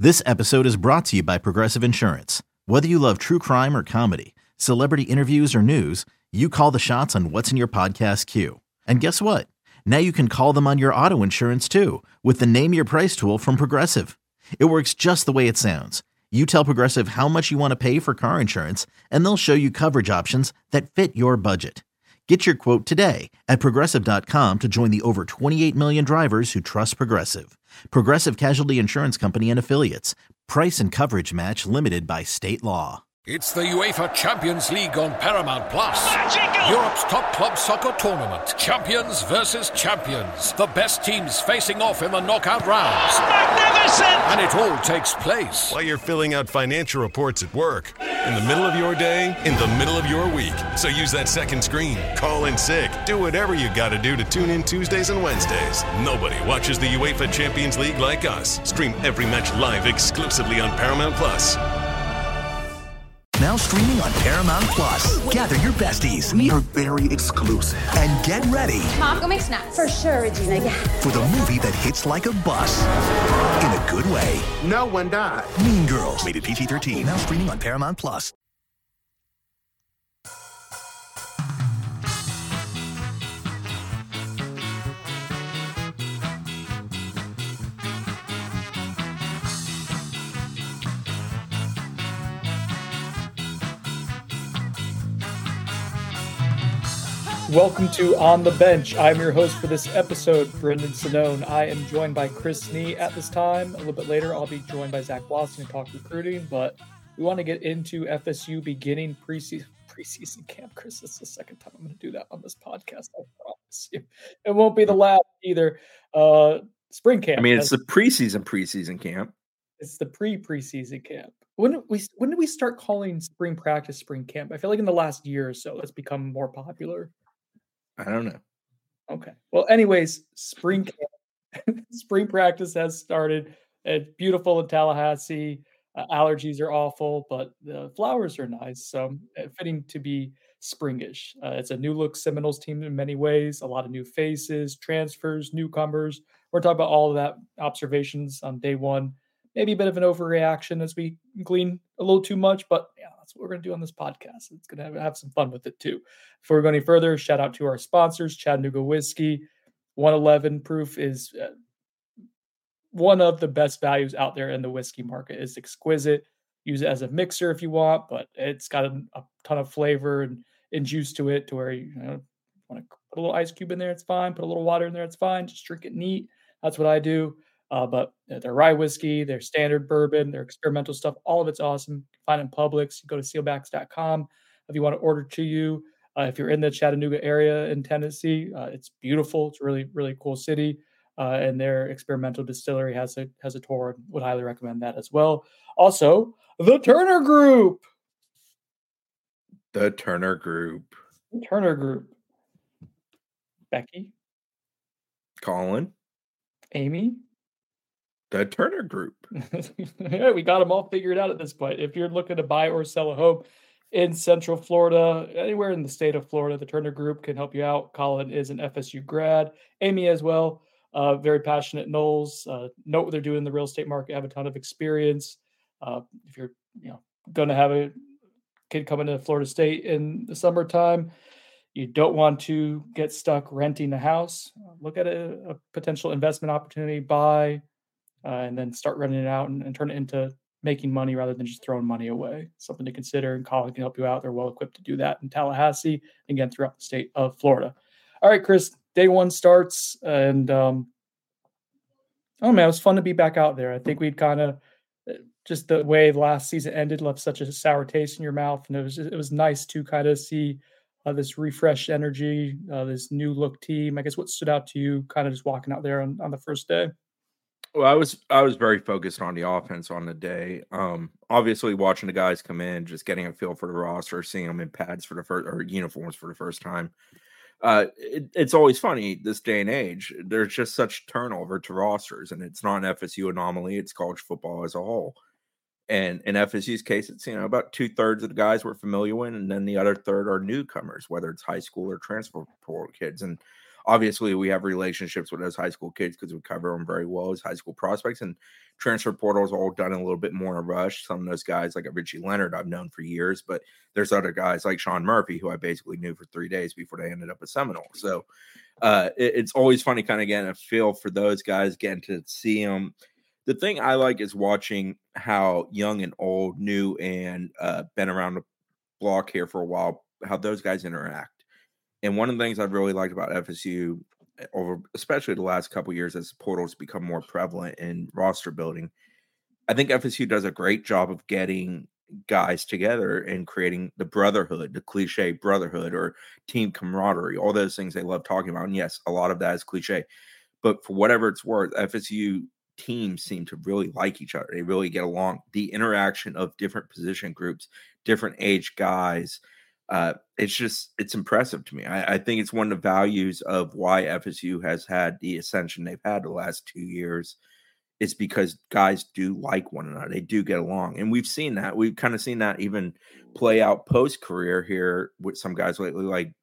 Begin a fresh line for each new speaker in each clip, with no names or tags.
This episode is brought to you by Progressive Insurance. Whether you love true crime or comedy, celebrity interviews or news, you call the shots on what's in your podcast queue. And guess what? Now you can call them on your auto insurance too with the Name Your Price tool from Progressive. It works just the way it sounds. You tell Progressive how much you want to pay for car insurance, and they'll show you coverage options that fit your budget. Get your quote today at Progressive.com to join the over 28 million drivers who trust Progressive. Progressive Casualty Insurance Company and Affiliates. Price and coverage match limited by state law.
It's the UEFA Champions League on Paramount Plus. Europe's top club soccer tournament. Champions versus champions. The best teams facing off in the knockout rounds.
Magnificent!
And it all takes place
while you're filling out financial reports at work, in the middle of your day, in the middle of your week. So use that second screen, call in sick, do whatever you gotta do to tune in Tuesdays and Wednesdays. Nobody watches the UEFA Champions League like us. Stream every match live exclusively on Paramount Plus.
Now streaming on Paramount Plus. Gather your besties.
We are very exclusive.
And get ready.
Mom, go make snacks. For sure, Regina, yeah.
For the movie that hits like a bus. In a good way.
No one died.
Mean Girls. Rated PG-13. Now streaming on Paramount Plus.
Welcome to On the Bench. I'm your host for this episode, Brendan Sonnone. I am joined by Chris Nee at this time. A little bit later, I'll be joined by Zach Watson to talk recruiting, but we want to get into FSU beginning preseason camp. Chris, it's the second time I'm going to do that on this podcast. I promise you. It won't be the last either. Spring camp.
I mean, it's the preseason camp.
It's the preseason camp. When did we start calling spring practice spring camp? I feel like in the last year or so, it's become more popular.
I don't know.
Okay. Well, anyways, spring camp, spring practice has started. It's beautiful in Tallahassee. Allergies are awful, but the flowers are nice. So fitting to be springish. It's a new look Seminoles team in many ways. A lot of new faces, transfers, newcomers. We're talking about all of that observations on day one. Maybe a bit of an overreaction as we glean a little too much, but yeah, that's what we're going to do on this podcast. It's going to have some fun with it too. Before we go any further, shout out to our sponsors, Chattanooga Whiskey. 111 proof is one of the best values out there in the whiskey market. It's exquisite. Use it as a mixer if you want, but it's got a ton of flavor and juice to it to where you want to put a little ice cube in there, it's fine. Put a little water in there, it's fine. Just drink it neat. That's what I do. But their rye whiskey, their standard bourbon, their experimental stuff, all of it's awesome. You can find it in Publix. You go to sealbacks.com if you want to order to you. If you're in the Chattanooga area in Tennessee, it's beautiful. It's a really, really cool city. And their experimental distillery has a tour. Would highly recommend that as well. Also, the Turner Group.
The Turner Group.
Becky.
Colin.
Amy.
The Turner Group.
Yeah, we got them all figured out at this point. If you're looking to buy or sell a home in Central Florida, anywhere in the state of Florida, the Turner Group can help you out. Colin is an FSU grad. Amy as well. Very passionate Knowles. Know what they're doing in the real estate market. Have a ton of experience. If you're going to have a kid coming to Florida State in the summertime, you don't want to get stuck renting a house. Look at a potential investment opportunity. Buy. And then start renting it out and turn it into making money rather than just throwing money away. Something to consider, and Colin can help you out. They're well equipped to do that in Tallahassee, again, throughout the state of Florida. All right, Chris, day one starts, and it was fun to be back out there. I think we'd kind of, just the way the last season ended, left such a sour taste in your mouth, and it was nice to kind of see this refreshed energy, this new look team. I guess what stood out to you kind of just walking out there on the first day?
Well, I was very focused on the offense on the day. Obviously, watching the guys come in, just getting a feel for the roster, seeing them in pads for the first or uniforms for the first time. It's always funny this day and age. There's just such turnover to rosters, and it's not an FSU anomaly. It's college football as a whole. And in FSU's case, it's about 2/3 of the guys we're familiar with, and then the other third are newcomers, whether it's high school or transfer portal kids. And obviously we have relationships with those high school kids because we cover them very well as high school prospects, and transfer portal is all done a little bit more in a rush. Some of those guys like Richie Leonard I've known for years, but there's other guys like Sean Murphy who I basically knew for 3 days before they ended up at Seminole. So it's always funny kind of getting a feel for those guys, getting to see them. The thing I like is watching how young and old, new and been around the block here for a while, how those guys interact. And one of the things I've really liked about FSU over, especially the last couple of years as portals become more prevalent in roster building, I think FSU does a great job of getting guys together and creating the brotherhood, the cliche brotherhood or team camaraderie, all those things they love talking about. And yes, a lot of that is cliche, but for whatever it's worth, FSU teams seem to really like each other. They really get along. The interaction of different position groups, different age guys, it's impressive to me. I think it's one of the values of why FSU has had the ascension they've had the last 2 years. It's because guys do like one another. They do get along. And we've seen that. We've kind of seen that even play out post-career here with some guys lately, like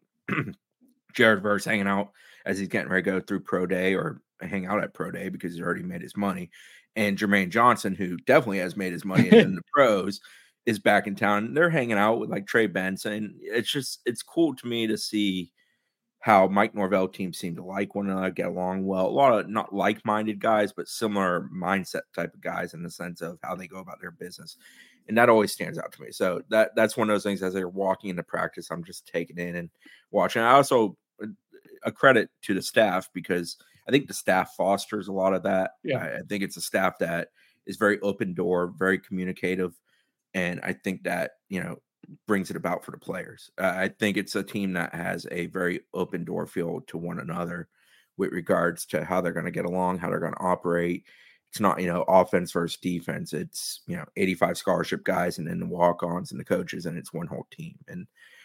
Jared Verse hanging out as he's getting ready to go through pro day or hang out at pro day because he's already made his money. And Jermaine Johnson, who definitely has made his money in the pros, is back in town. They're hanging out with like Trey Benson. It's cool to me to see how Mike Norvell teams seem to like one another, get along well. A lot of not like-minded guys, but similar mindset type of guys in the sense of how they go about their business. And that always stands out to me. So that's one of those things as they're walking into practice, I'm just taking in and watching. I also a credit to the staff because I think the staff fosters a lot of that.
Yeah.
I think it's a staff that is very open door, very communicative. And I think that, brings it about for the players. I think it's a team that has a very open door feel to one another with regards to how they're going to get along, how they're going to operate. It's not, offense versus defense. It's, 85 scholarship guys and then the walk-ons and the coaches, and it's one whole team. And,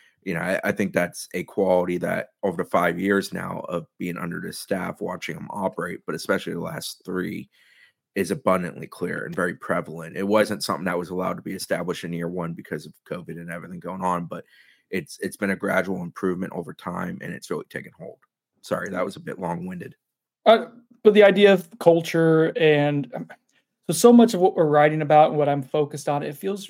I think that's a quality that over the 5 years now of being under this staff, watching them operate, but especially the last 3, is abundantly clear and very prevalent. It wasn't something that was allowed to be established in year 1 because of COVID and everything going on, but it's been a gradual improvement over time, and it's really taken hold. Sorry, that was a bit long-winded.
But the idea of culture and so much of what we're writing about and what I'm focused on, it feels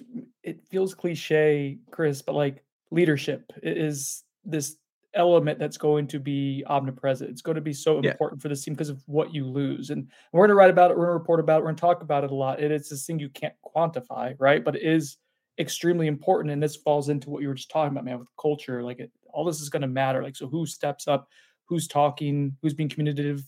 cliche, Chris, but like leadership is this element that's going to be omnipresent. It's going to be so important for this team because of what you lose. And we're going to write about it. We're going to report about it. We're going to talk about it a lot. It's this thing you can't quantify, right? But it is extremely important. And this falls into what you were just talking about, man, with culture. Like all this is going to matter. Like, so who steps up, who's talking, who's being communicative.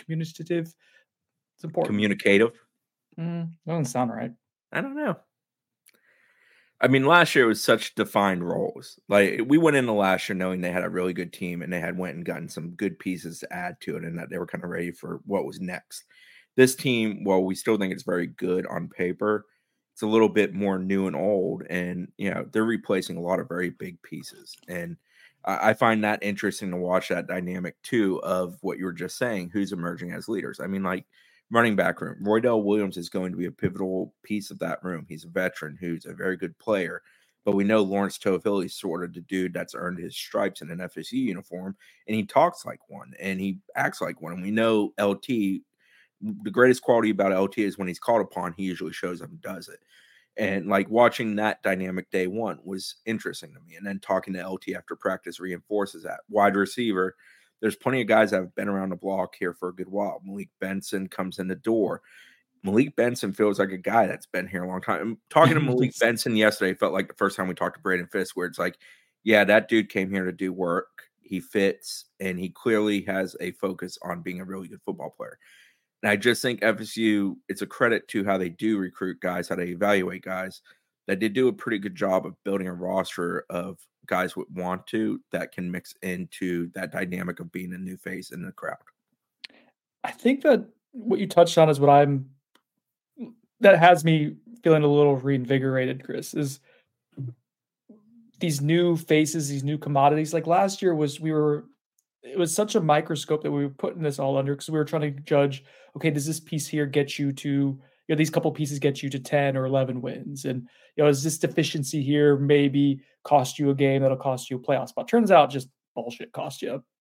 It's important.
Communicative?
That doesn't sound right.
I don't know. I mean, last year was such defined roles. Like we went into last year knowing they had a really good team and they had went and gotten some good pieces to add to it and that they were kind of ready for what was next. This team, while we still think it's very good on paper, it's a little bit more new and old. And, they're replacing a lot of very big pieces. And I find that interesting to watch that dynamic too of what you were just saying, who's emerging as leaders. I mean, like, running back room. Roydell Williams is going to be a pivotal piece of that room. He's a veteran who's a very good player, but we know Lawrence Toafili is sort of the dude that's earned his stripes in an FSU uniform, and he talks like one, and he acts like one. And we know LT, the greatest quality about LT is when he's called upon, he usually shows up and does it. And like watching that dynamic day 1 was interesting to me. And then talking to LT after practice reinforces that. Wide receiver, there's plenty of guys that have been around the block here for a good while. Malik Benson comes in the door. Malik Benson feels like a guy that's been here a long time. I'm talking to Malik Benson yesterday felt like the first time we talked to Braden Fisk, where it's like, yeah, that dude came here to do work. He fits, and he clearly has a focus on being a really good football player. And I just think FSU, it's a credit to how they do recruit guys, how they evaluate guys, that they do a pretty good job of building a roster of guys would want to that can mix into that dynamic of being a new face in the crowd.
I think that what you touched on is that has me feeling a little reinvigorated, Chris, is these new faces, these new commodities. Like last year it was such a microscope that we were putting this all under because we were trying to judge, okay, does this piece here get you to, these couple pieces get you to 10 or 11 wins? And, is this deficiency here maybe cost you a game that'll cost you a playoff spot? Turns out just bullshit cost you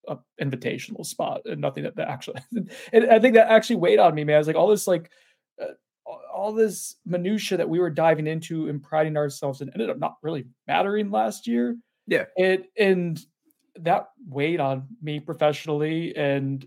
a invitational spot and nothing that actually. And I think that actually weighed on me, man. I was like all this minutia that we were diving into and priding ourselves in ended up not really mattering last year.
Yeah.
And that weighed on me professionally. And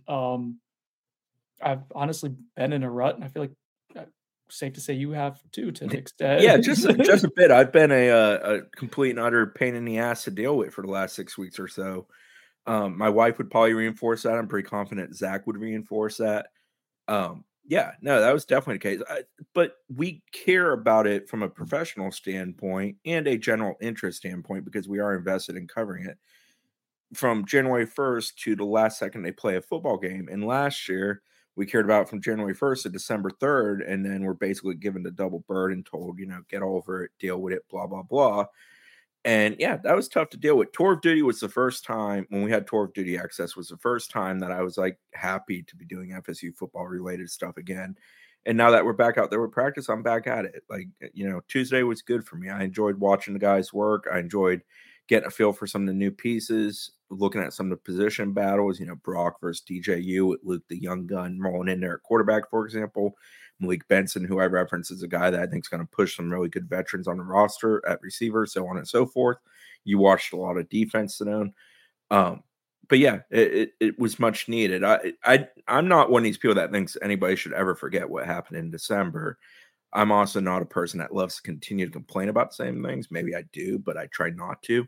I've honestly been in a rut, and I feel like safe to say you have too, to an extent.
Yeah, just a bit. I've been a complete and utter pain in the ass to deal with for the last 6 weeks or so. My wife would probably reinforce that. I'm pretty confident Zach would reinforce that. Yeah, no, that was definitely the case. But we care about it from a professional standpoint and a general interest standpoint because we are invested in covering it from January 1st to the last second they play a football game. And last year, we cared about it from January 1st to December 3rd. And then we're basically given the double bird and told, get over it, deal with it, blah, blah, blah. And yeah, that was tough to deal with. Tour of Duty was the first time when we had Tour of Duty access was the first time that I was like happy to be doing FSU football related stuff again. And now that we're back out there with practice, I'm back at it. Like, Tuesday was good for me. I enjoyed watching the guys work. I enjoyed getting a feel for some of the new pieces, looking at some of the position battles, Brock versus DJU with Luke, the young gun, rolling in there at quarterback, for example. Malik Benson, who I reference, is a guy that I think is going to push some really good veterans on the roster at receiver, so on and so forth. You watched a lot of defense today. But yeah, it was much needed. I'm not one of these people that thinks anybody should ever forget what happened in December. I'm also not a person that loves to continue to complain about the same things. Maybe I do, but I try not to.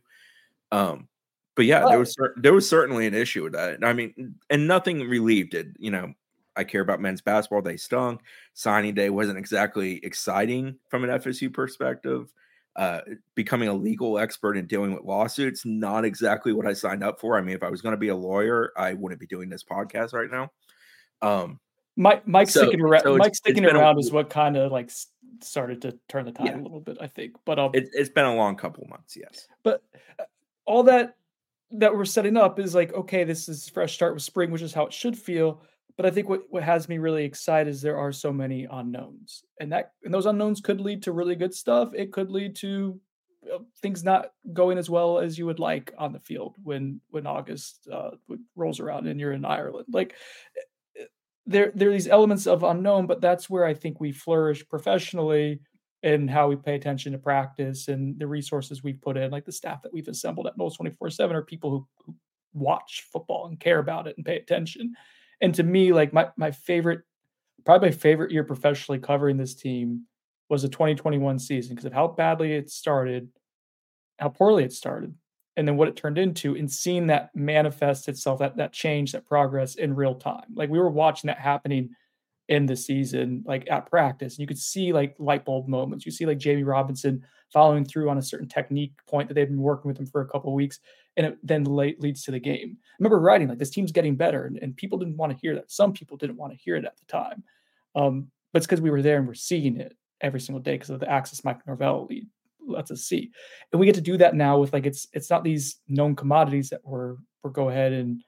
But yeah, there was certainly an issue with that. I mean, and nothing relieved it. I care about men's basketball. They stung. Signing day wasn't exactly exciting from an FSU perspective. Becoming a legal expert and dealing with lawsuits, not exactly what I signed up for. I mean, if I was going to be a lawyer, I wouldn't be doing this podcast right now.
Mike sticking around is what kind of like started to turn the tide a little bit, I think. But
it's been a long couple of months, yes.
But all that we're setting up is like, okay, this is fresh start with spring, which is how it should feel. But I think what has me really excited is there are so many unknowns, and those unknowns could lead to really good stuff. It could lead to things not going as well as you would like on the field when August rolls around and you're in Ireland. Like there are these elements of unknown, but that's where I think we flourish professionally and how we pay attention to practice and the resources we've put in, like the staff that we've assembled at Noles 24/7 are people who watch football and care about it and pay attention. And to me, like probably my favorite year professionally covering this team was the 2021 season because of how badly it started, how poorly it started, and then what it turned into, and seeing that manifest itself, that change, that progress in real time. Like we were watching that happening in the season, like at practice. And you could see like light bulb moments. You see like Jamie Robinson following through on a certain technique point that they've been working with him for a couple of weeks. And it then leads to the game. I remember writing like this team's getting better, and people didn't want to hear that. Some people didn't want to hear it at the time. But it's because we were there and we're seeing it every single day because of the access Mike Norvell lead lets us see. And we get to do that now with like, it's not these known commodities that we're go ahead and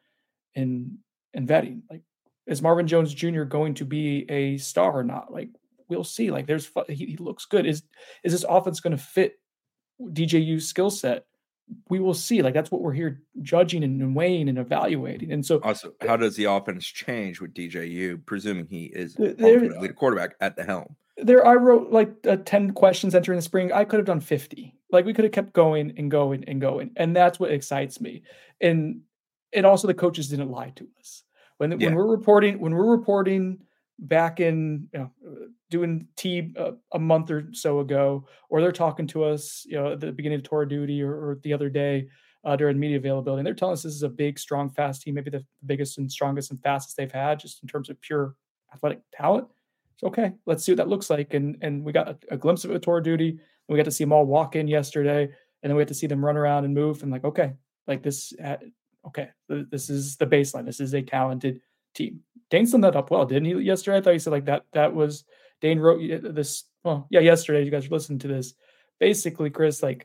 vetting. Like, is Marvin Jones Jr. going to be a star or not? Like, we'll see. Like, he looks good. Is this offense going to fit DJU's skill set? We will see. Like, that's what we're here judging and weighing and evaluating. And so,
also, how does the offense change with DJU, presuming he is the quarterback at the helm?
I wrote like 10 questions entering the spring. I could have done 50. Like, we could have kept going and going and going. And that's what excites me. And also the coaches didn't lie to us. When we're reporting back in, doing T a month or so ago, or they're talking to us, at the beginning of Tour of Duty or the other day during media availability, and they're telling us this is a big, strong, fast team, maybe the biggest and strongest and fastest they've had just in terms of pure athletic talent. So, okay, let's see what that looks like. And we got a glimpse of it at Tour of Duty, and we got to see them all walk in yesterday, and then we had to see them run around and move, and like, okay, like this, okay, this is the baseline. This is a talented team. Dane summed that up well, didn't he? Yesterday, I thought he said like that was Dane wrote this. Well, yeah, yesterday. You guys are listening to this. Basically, Chris, like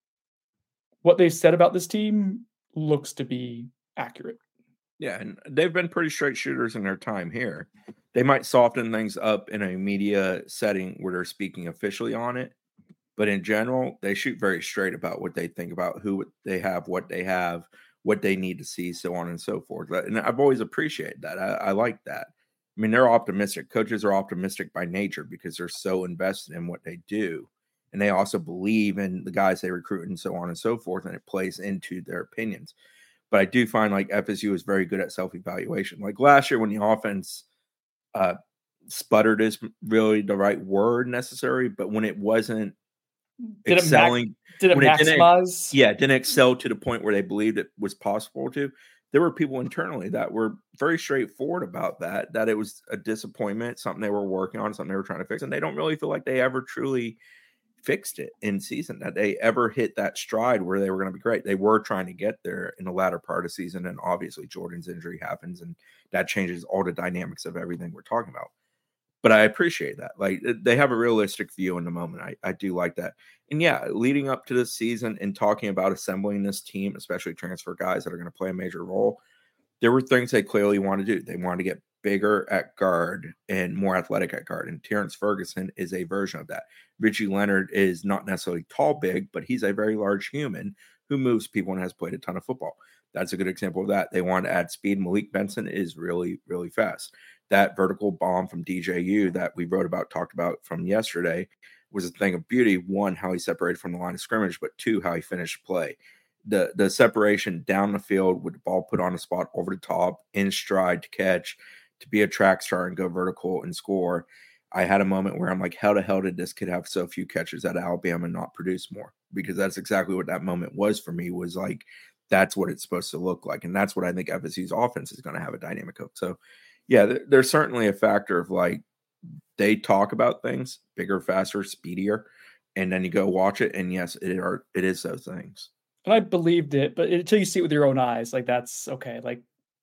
what they said about this team looks to be accurate.
Yeah, and they've been pretty straight shooters in their time here. They might soften things up in a media setting where they're speaking officially on it, but in general, they shoot very straight about what they think about who they have, what they have, what they need to see, so on and so forth. And I've always appreciated that. I like that. I mean, they're optimistic. Coaches are optimistic by nature because they're so invested in what they do. And they also believe in the guys they recruit and so on and so forth. And it plays into their opinions. But I do find like FSU is very good at self-evaluation. Like last year when the offense sputtered is really the right word necessary, but when it wasn't excelling,
did it maximize?
Didn't excel to the point where they believed it was possible to. There were people internally that were very straightforward about that it was a disappointment, something they were working on, something they were trying to fix, and they don't really feel like they ever truly fixed it in season, that they ever hit that stride where they were going to be great. They were trying to get there in the latter part of the season, and obviously Jordan's injury happens, and that changes all the dynamics of everything we're talking about. But I appreciate that. Like, they have a realistic view in the moment. I do like that. And yeah, leading up to this season and talking about assembling this team, especially transfer guys that are going to play a major role, there were things they clearly want to do. They wanted to get bigger at guard and more athletic at guard. And Terrence Ferguson is a version of that. Richie Leonard is not necessarily tall, big, but he's a very large human who moves people and has played a ton of football. That's a good example of that. They want to add speed. Malik Benson is really, really fast. That vertical bomb from DJU that we talked about from yesterday was a thing of beauty. One, how he separated from the line of scrimmage, but two, how he finished play. The separation down the field with the ball put on a spot over the top, in stride to catch, to be a track star and go vertical and score. I had a moment where I'm like, how the hell did this kid have so few catches at Alabama and not produce more? Because that's exactly what that moment was for me, was like, that's what it's supposed to look like. And that's what I think FSU's offense is going to have a dynamic of. So, yeah, there's certainly a factor of like, they talk about things bigger, faster, speedier, and then you go watch it. And yes, it is those things.
And I believed it, but until you see it with your own eyes, like that's okay. Like,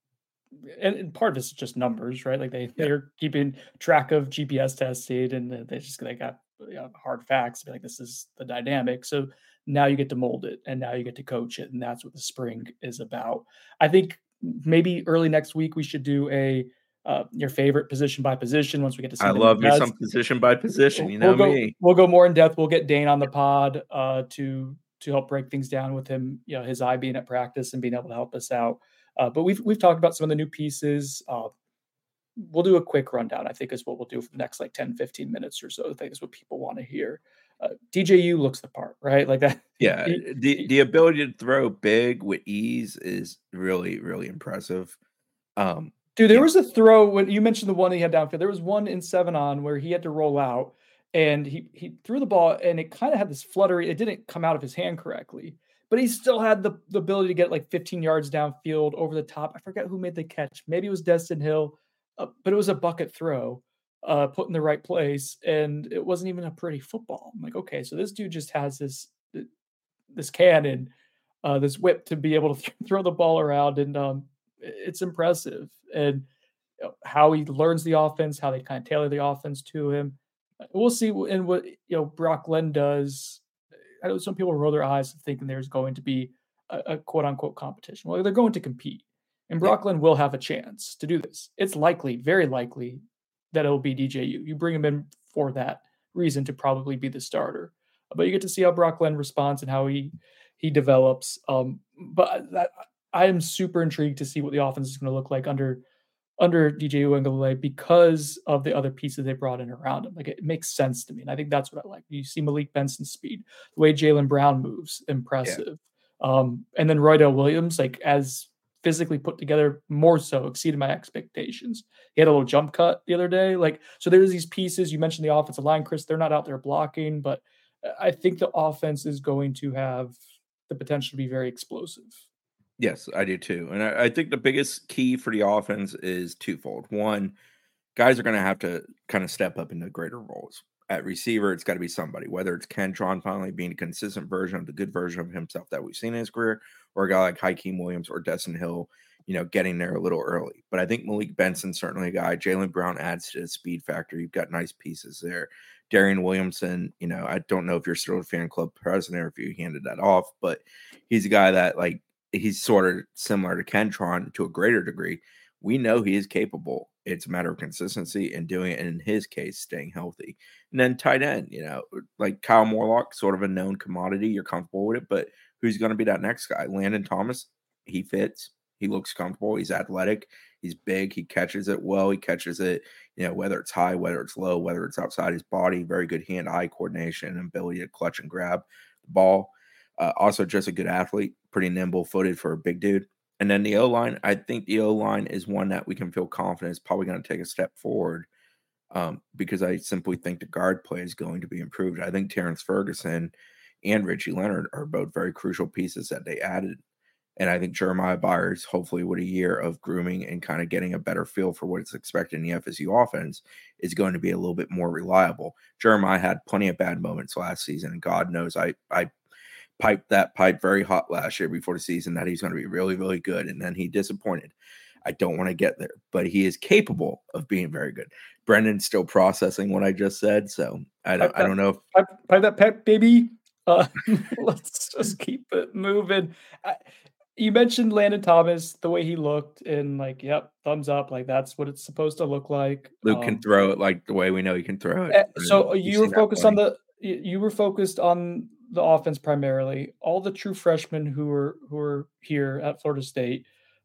and part of it's just numbers, right? Like they're keeping track of GPS tested, and they got hard facts. Like, this is the dynamic. So now you get to mold it, and now you get to coach it, and that's what the spring is about. I think maybe early next week we should do a your favorite position by position once we get to see.
I love me some position by position. You know me.
We'll go more in depth. We'll get Dane on the pod to help break things down with him. You know, his eye being at practice and being able to help us out. But we've talked about some of the new pieces. We'll do a quick rundown, I think, is what we'll do for the next like 10, 15 minutes or so. I think is what people want to hear. DJU looks the part, right? Like that.
Yeah. The ability to throw big with ease is really, really impressive.
Dude, there was a throw when you mentioned the one he had downfield. There was one in 7-on where he had to roll out and he threw the ball and it kind of had this fluttery. It didn't come out of his hand correctly, but he still had the ability to get like 15 yards downfield over the top. I forget who made the catch. Maybe it was Destin Hill, but it was a bucket throw put in the right place. And it wasn't even a pretty football. I'm like, okay, so this dude just has this cannon, this whip to be able to throw the ball around. And it's impressive. And how he learns the offense, how they kind of tailor the offense to him. We'll see in what Brock Glenn does. I know some people roll their eyes thinking there's going to be a quote unquote competition. Well, they're going to compete, and Brock Glenn will have a chance to do this. It's likely, very likely, that it'll be DJU. You bring him in for that reason to probably be the starter, but you get to see how Brock Glenn responds and how he develops. But I am super intrigued to see what the offense is going to look like under DJU Uiagalelei because of the other pieces they brought in around him. Like, it makes sense to me. And I think that's what I like. You see Malik Benson's speed, the way Jaylen Brown moves, impressive. Yeah. And then Roydell Williams, like, as physically put together, more so exceeded my expectations. He had a little jump cut the other day. Like, so there's these pieces. You mentioned the offensive line, Chris, they're not out there blocking, but I think the offense is going to have the potential to be very explosive.
Yes, I do too. And I think the biggest key for the offense is twofold. One, guys are going to have to kind of step up into greater roles. At receiver, it's got to be somebody, whether it's Kentron finally being a consistent version of the good version of himself that we've seen in his career, or a guy like Hakeem Williams or Destin Hill, getting there a little early. But I think Malik Benson's certainly a guy. Jaylen Brown adds to the speed factor. You've got nice pieces there. Darian Williamson, I don't know if you're still a fan club president or if you handed that off, but he's a guy that, like, he's sort of similar to Kentron to a greater degree. We know he is capable. It's a matter of consistency and doing it, and in his case, staying healthy. And then tight end, like Kyle Morlock, sort of a known commodity. You're comfortable with it, but who's going to be that next guy? Landon Thomas, he fits. He looks comfortable. He's athletic. He's big. He catches it well. He catches it, whether it's high, whether it's low, whether it's outside his body. Very good hand-eye coordination and ability to clutch and grab the ball. Also, just a good athlete, pretty nimble-footed for a big dude. And then the O-line, I think the O-line is one that we can feel confident is probably going to take a step forward because I simply think the guard play is going to be improved. I think Terrence Ferguson and Richie Leonard are both very crucial pieces that they added. And I think Jeremiah Byers, hopefully with a year of grooming and kind of getting a better feel for what it's expected in the FSU offense, is going to be a little bit more reliable. Jeremiah had plenty of bad moments last season, and God knows I piped that pipe very hot last year before the season that he's going to be really, really good, and then he disappointed. I don't want to get there, but he is capable of being very good. Brendan's still processing what I just said, so I don't know.
Pipe that pep, baby. Let's just keep it moving. You mentioned Landon Thomas, the way he looked, and thumbs up. Like that's what it's supposed to look like.
Luke can throw it like the way we know he can throw it.
So you were focused on the offense primarily. All the true freshmen who were here at Florida State.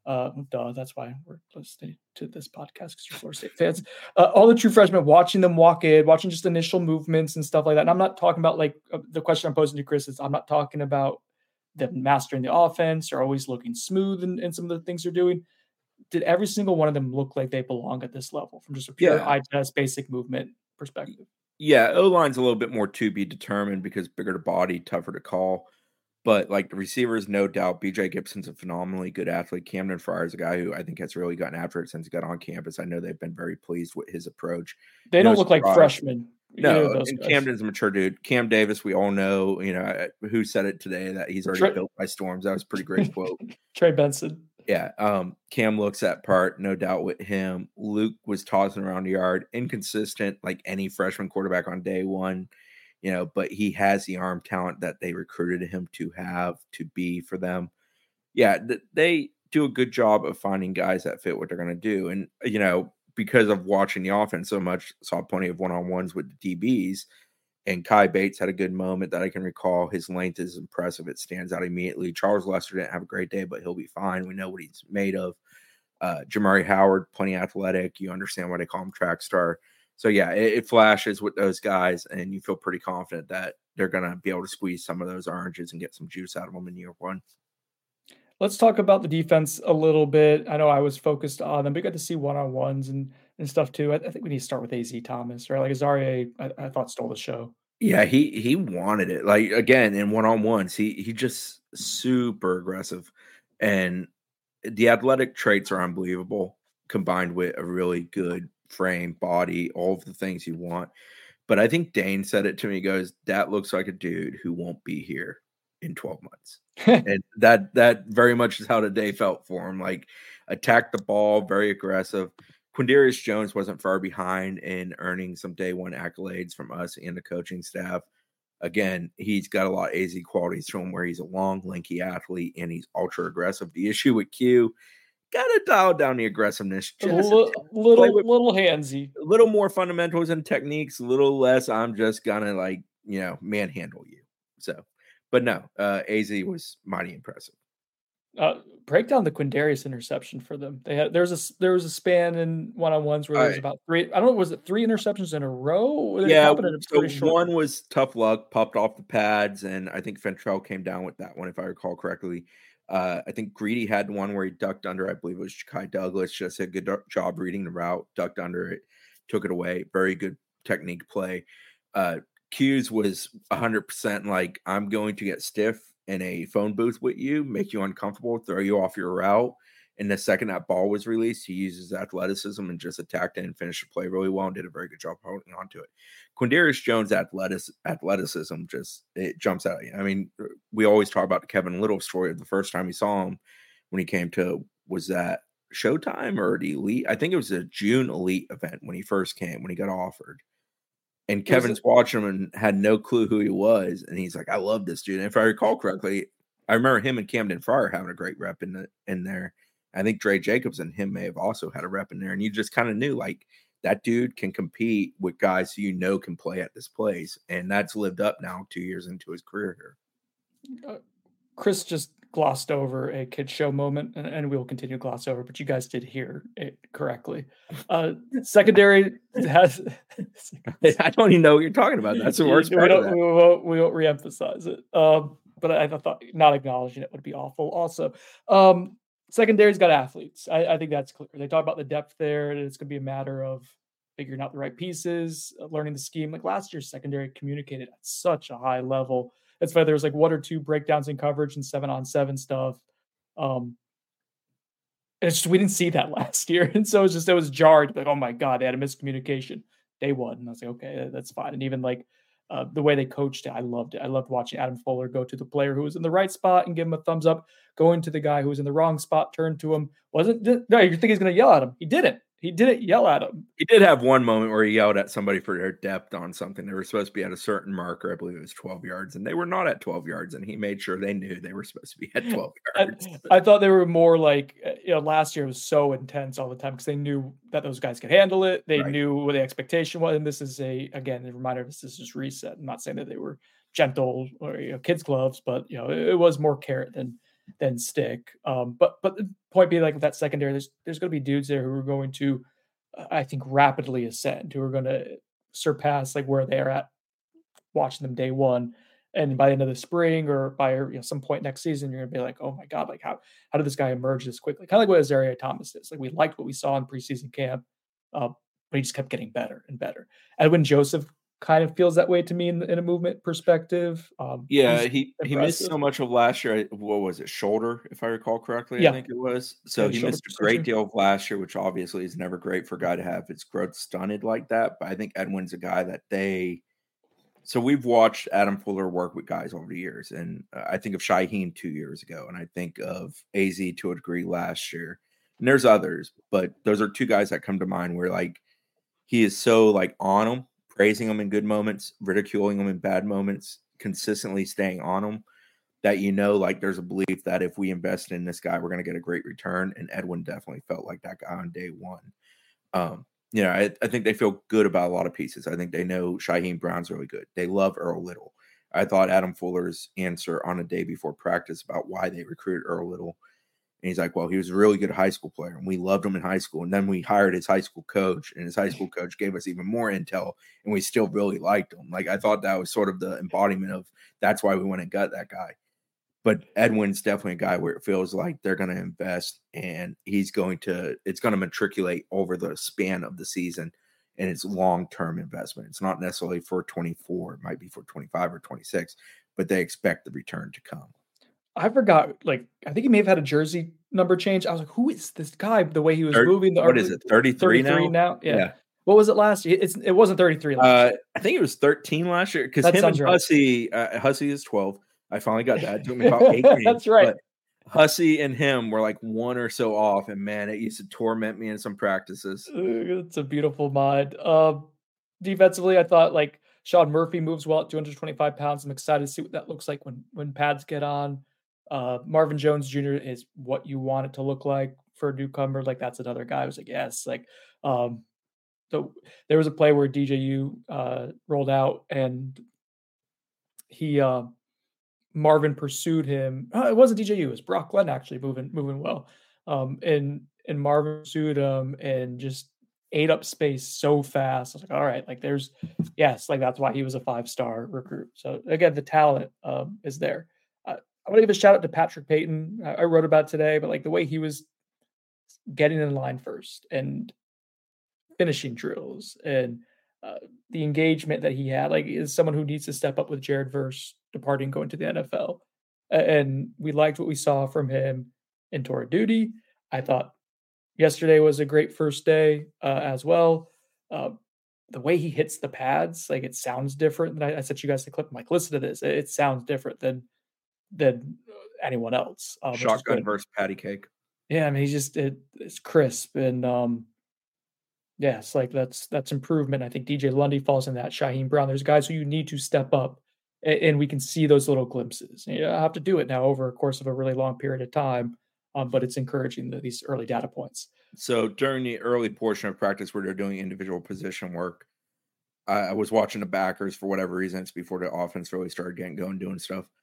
That's why we're listening to this podcast because you're Florida State fans. All the true freshmen, watching them walk in, watching just initial movements and stuff like that. And I'm not talking about the question I'm posing to Chris is I'm not talking about them mastering the offense or always looking smooth in some of the things they're doing. Did every single one of them look like they belong at this level from just a pure eye test, basic movement perspective? Yeah,
O-line's a little bit more to be determined because bigger to body, tougher to call. But the receivers, no doubt, BJ Gibson's a phenomenally good athlete. Camden Fryer is a guy who I think has really gotten after it since he got on campus. I know they've been very pleased with his approach.
They don't look like freshmen.
No, and Camden's a mature dude. Cam Davis, we all know, who said it today that he's already built by storms. That was a pretty great quote.
Trey Benson.
Yeah. Cam looks that part, no doubt with him. Luke was tossing around the yard, inconsistent like any freshman quarterback on day one, but he has the arm talent that they recruited him to have to be for them. Yeah. They do a good job of finding guys that fit what they're going to do. And, because of watching the offense so much, saw plenty of one-on-ones with the DBs, and Kai Bates had a good moment that I can recall. His length is impressive. It stands out immediately. Charles Lester didn't have a great day, but he'll be fine. We know what he's made of. Jamari Howard, plenty athletic. You understand why they call him track star. So, yeah, it flashes with those guys, and you feel pretty confident that they're going to be able to squeeze some of those oranges and get some juice out of them in year one.
Let's talk about the defense a little bit. I know I was focused on them, but we got to see one-on-ones and stuff too. I think we need to start with AZ Thomas, right? Like Azaria, I thought stole the show.
Yeah, he wanted it. Like again, in one-on-ones, he just super aggressive, and the athletic traits are unbelievable, combined with a really good frame, body, all of the things you want. But I think Dane said it to me. He goes, "That looks like a dude who won't be here in 12 months." And that very much is how the day felt for him. Like attacked the ball, very aggressive. Quindarius Jones wasn't far behind in earning some day one accolades from us and the coaching staff. Again, he's got a lot of AZ qualities to him where he's a long, lanky athlete and he's ultra aggressive. The issue with Q, got to dial down the aggressiveness.
Just little handsy.
A little more fundamentals and techniques, a little less I'm just going to manhandle you. So. But no, AZ was mighty impressive.
Break down the Quindarius interception for them. There was a span in one-on-ones where there was about three. I don't know, was it 3 interceptions in a row?
Yeah, so one was tough luck, popped off the pads, and I think Fentrell came down with that one, if I recall correctly. I think Greedy had one where he ducked under. I believe it was Kai Douglas. Just did a good job reading the route, ducked under it, took it away. Very good technique play. Q's was 100% like, I'm going to get stiff in a phone booth with you, make you uncomfortable, throw you off your route. And the second that ball was released, he used his athleticism and just attacked it and finished the play really well and did a very good job holding on to it. Quindarius Jones' athleticism it jumps out at you. I mean, we always talk about the Kevin Little story of the first time we saw him when he came to, was that Showtime or the Elite? I think it was a June Elite event when he first came, when he got offered. And Kevin's watching him and had no clue who he was. And he's like, I love this dude. And if I recall correctly, I remember him and Camden Fryer having a great rep in there. I think Dre Jacobs and him may have also had a rep in there. And you just kind of knew, like, that dude can compete with guys who can play at this place. And that's lived up now 2 years into his career here.
Chris just glossed over a kid show moment, and we will continue to gloss over, but you guys did hear it correctly. Secondary has.
I don't even know what you're talking about. That's the worst part of that.
We won't reemphasize it. But I thought not acknowledging it would be awful. Also, secondary's got athletes. I think that's clear. They talk about the depth there, and it's going to be a matter of figuring out the right pieces, learning the scheme. Like last year, secondary communicated at such a high level. That's why there was like 1 or 2 breakdowns in coverage and 7-on-7 stuff. It's just we didn't see that last year, and so it was jarred. Like, oh my god, they had a miscommunication day one, and I was like, okay, that's fine. And even like the way they coached it, I loved it. I loved watching Adam Fuller go to the player who was in the right spot and give him a thumbs up, going to the guy who was in the wrong spot, turn to him. No, you think he's going to yell at him? He didn't. He didn't yell at him.
He did have one moment where he yelled at somebody for their depth on something. They were supposed to be at a certain marker. I believe it was 12 yards, and they were not at 12 yards, and he made sure they knew they were supposed to be at 12 yards.
I thought they were more like, last year was so intense all the time because they knew that those guys could handle it. They knew what the expectation was, and this is a reminder, this is just reset. I'm not saying that they were gentle or kids gloves, but it was more carrot than stick. But the point being, like with that secondary, there's going to be dudes there who are going to, I think, rapidly ascend, who are going to surpass like where they're at watching them day one. And by the end of the spring or by some point next season, you're going to be like, oh my God, like how did this guy emerge this quickly? Kind of like what Azareye'h Thomas is. Like we liked what we saw in preseason camp, but he just kept getting better and better. Edwin Joseph kind of feels that way to me in a movement perspective.
He missed so much of last year. What was it? Shoulder, if I recall correctly, I think it was. So he missed a great deal of last year, which obviously is never great for a guy to have his growth stunted like that. But I think Edwin's a guy that so we've watched Adam Fuller work with guys over the years. And I think of Shyheim 2 years ago, and I think of AZ to a degree last year. And there's others, but those are 2 guys that come to mind where like he is so like on them, praising them in good moments, ridiculing them in bad moments, consistently staying on them, that like there's a belief that if we invest in this guy, we're going to get a great return. And Edwin definitely felt like that guy on day one. I think they feel good about a lot of pieces. I think they know Shyheim Brown's really good. They love Earl Little. I thought Adam Fuller's answer on a day before practice about why they recruited Earl Little, and he's like, well, he was a really good high school player, and we loved him in high school. And then we hired his high school coach, and his high school coach gave us even more intel, and we still really liked him. Like, I thought that was sort of the embodiment of that's why we went and got that guy. But Edwin's definitely a guy where it feels like they're going to invest, and it's going to matriculate over the span of the season, and it's long-term investment. It's not necessarily for 24. It might be for 25 or 26, but they expect the return to come.
I forgot, I think he may have had a jersey number change. I was like, who is this guy? The way he was moving.
What is it, 33
now? Yeah. What was it last year? It wasn't 33 last year.
I think it was 13 last year because him and Hussey, Hussey is 12. I finally got that. It took me about 8 games.
That's right.
But Hussey and him were like 1 or so off, and man, it used to torment me in some practices.
It's a beautiful mod. Defensively, I thought Sean Murphy moves well at 225 pounds. I'm excited to see what that looks like when pads get on. Marvin Jones Jr. is what you want it to look like for a newcomer. That's another guy. I was like, yes. So there was a play where DJU rolled out and Marvin pursued him. It wasn't DJU, it was Brock Glenn actually moving well. And Marvin pursued him and just ate up space so fast. I was like, all right, that's why he was a 5-star recruit. So again, the talent is there. I want to give a shout out to Patrick Payton. I wrote about it today, but the way he was getting in line first and finishing drills and the engagement that he had, is someone who needs to step up with Jared Verse departing, going to the NFL. And we liked what we saw from him in tour of duty. I thought yesterday was a great first day as well. The way he hits the pads, it sounds different. And I sent you guys the clip. I'm like, listen to this. It sounds different than anyone else.
Shotgun versus patty cake.
Yeah, I mean, it's crisp and yes, that's improvement. I think DJ Lundy falls in that. Shyheim Brown. There's guys who you need to step up, and we can see those little glimpses. I have to do it now over a course of a really long period of time, but it's encouraging these early data points.
So during the early portion of practice where they're doing individual position work, I was watching the backers for whatever reason. It's before the offense really started getting going, doing stuff.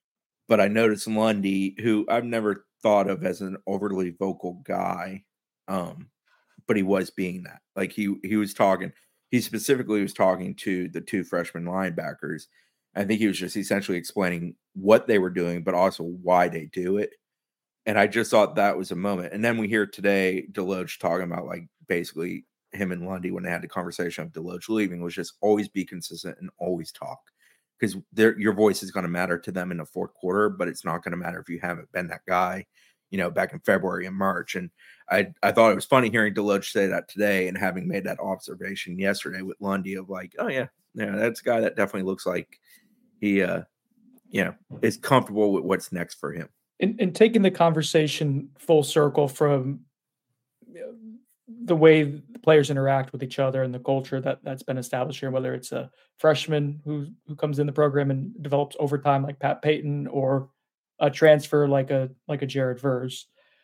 But I noticed Lundy, who I've never thought of as an overly vocal guy, but he was being that. Like he was talking. He specifically was talking to the two freshman linebackers. I think he was just essentially explaining what they were doing, but also why they do it. And I just thought that was a moment. And then we hear today Deloach talking about like basically him and Lundy when they had the conversation of Deloach leaving was just always be consistent and always talk. Because your voice is going to matter to them in the fourth quarter, but it's not going to matter if you haven't been that guy, back in February and March. And I thought it was funny hearing Deloach say that today and having made that observation yesterday with Lundy of like, oh yeah, that's a guy that definitely looks like he, is comfortable with what's next for him.
And taking the conversation full circle from the way the players interact with each other and the culture that's been established here, whether it's a freshman who comes in the program and develops over time like Pat Payton or a transfer like a Jared Verse.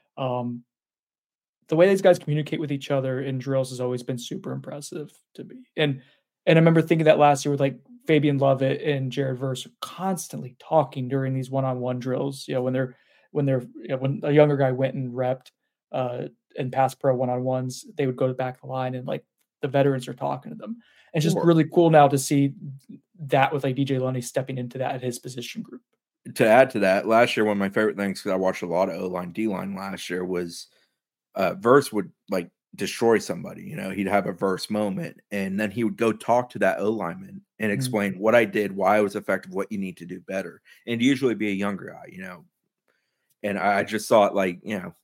The way these guys communicate with each other in drills has always been super impressive to me. And I remember thinking that last year with like Fabian Lovett and Jared Verse constantly talking during these one-on-one drills, when a younger guy went and repped and pass pro one-on-ones, they would go to the back of the line and like the veterans are talking to them. And it's just really cool now to see that with like DJ Lundy stepping into that at his position group.
To add to that, last year, one of my favorite things, because I watched a lot of O-line, D-line last year, was Verse would like destroy somebody. He'd have a Verse moment, and then he would go talk to that O-lineman and explain what I did, why I was effective, what you need to do better. And usually be a younger guy, And I just thought like,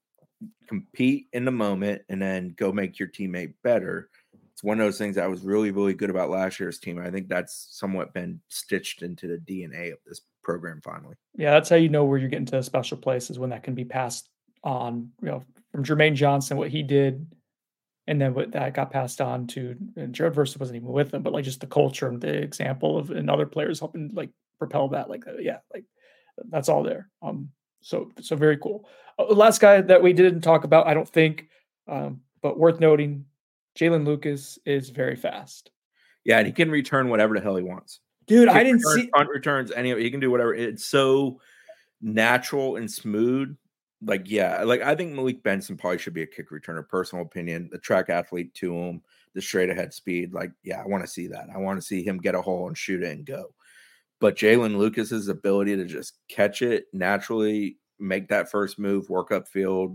compete in the moment and then go make your teammate better. It's one of those things that was really, really good about last year's team. I think that's somewhat been stitched into the DNA of this program finally.
Yeah, that's how you know where you're getting to special places, when that can be passed on, from Jermaine Johnson, what he did, and then what that got passed on to, and Jared Verse wasn't even with them, but like just the culture and the example of, and other players helping like propel that, like that's all there. So very cool. Last guy that we didn't talk about, I don't think, but worth noting, Jalen Lucas is very fast.
Yeah, and he can return whatever the hell he wants.
Dude, I didn't see
punt returns. He can do whatever. It's so natural and smooth. Like, yeah, like I think Malik Benson probably should be a kick returner. Personal opinion. The track athlete to him, the straight ahead speed. Like, yeah, I want to see that. I want to see him get a hole and shoot it and go. But Jalen Lucas's ability to just catch it naturally, make that first move, work upfield,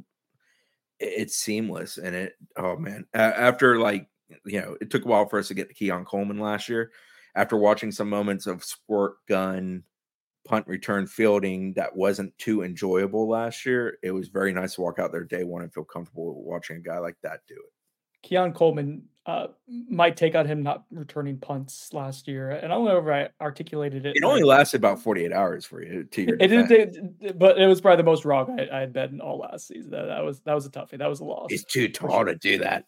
it's seamless. And after it took a while for us to get to Keon Coleman last year. After watching some moments of squirt gun, punt return fielding that wasn't too enjoyable last year, it was very nice to walk out there day one and feel comfortable watching a guy like that do it.
Keon Coleman, my take on him not returning punts last year, and I don't know if I articulated it.
It only lasted about 48 hours for you.
But it was probably the most wrong I had bet in all last season. That was a toughie. That was a loss.
He's too tall to do that.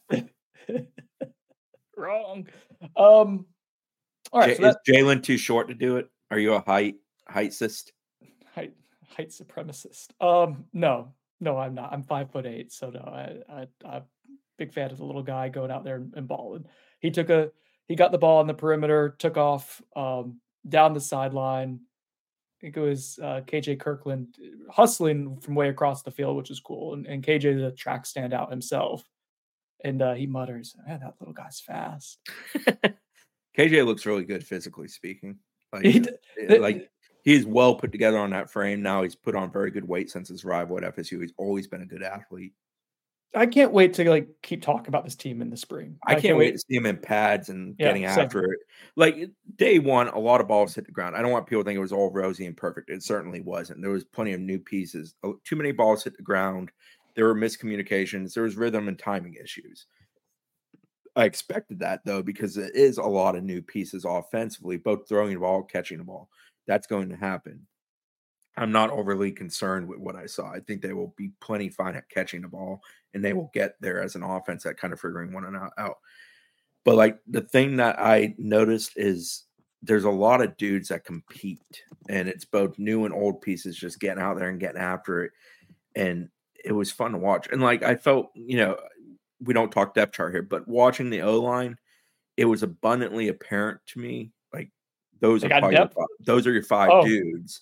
Wrong. All right.
Is Jalen too short to do it? Are you a heightist?
Height supremacist. No, I'm not. I'm 5'8", so no. I'm big fan of the little guy going out there and balling. He got the ball on the perimeter, took off down the sideline. I think it was KJ Kirkland hustling from way across the field, which is cool. And KJ is a track standout himself. And he mutters, "Man, that little guy's fast."
KJ looks really good physically speaking. He's well put together on that frame. Now he's put on very good weight since his arrival at FSU. He's always been a good athlete.
I can't wait to keep talking about this team in the spring.
I can't wait to see him in pads and getting after it. Like day one, a lot of balls hit the ground. I don't want people to think it was all rosy and perfect. It certainly wasn't. There was plenty of new pieces. Too many balls hit the ground. There were miscommunications. There was rhythm and timing issues. I expected that though, because it is a lot of new pieces offensively, both throwing the ball, catching the ball. That's going to happen. I'm not overly concerned with what I saw. I think they will be plenty fine at catching the ball, and they will get there as an offense at kind of figuring one out. But the thing that I noticed is there's a lot of dudes that compete, and it's both new and old pieces just getting out there and getting after it. And it was fun to watch. And I felt, we don't talk depth chart here, but watching the O-line, it was abundantly apparent to me. Those are your five dudes.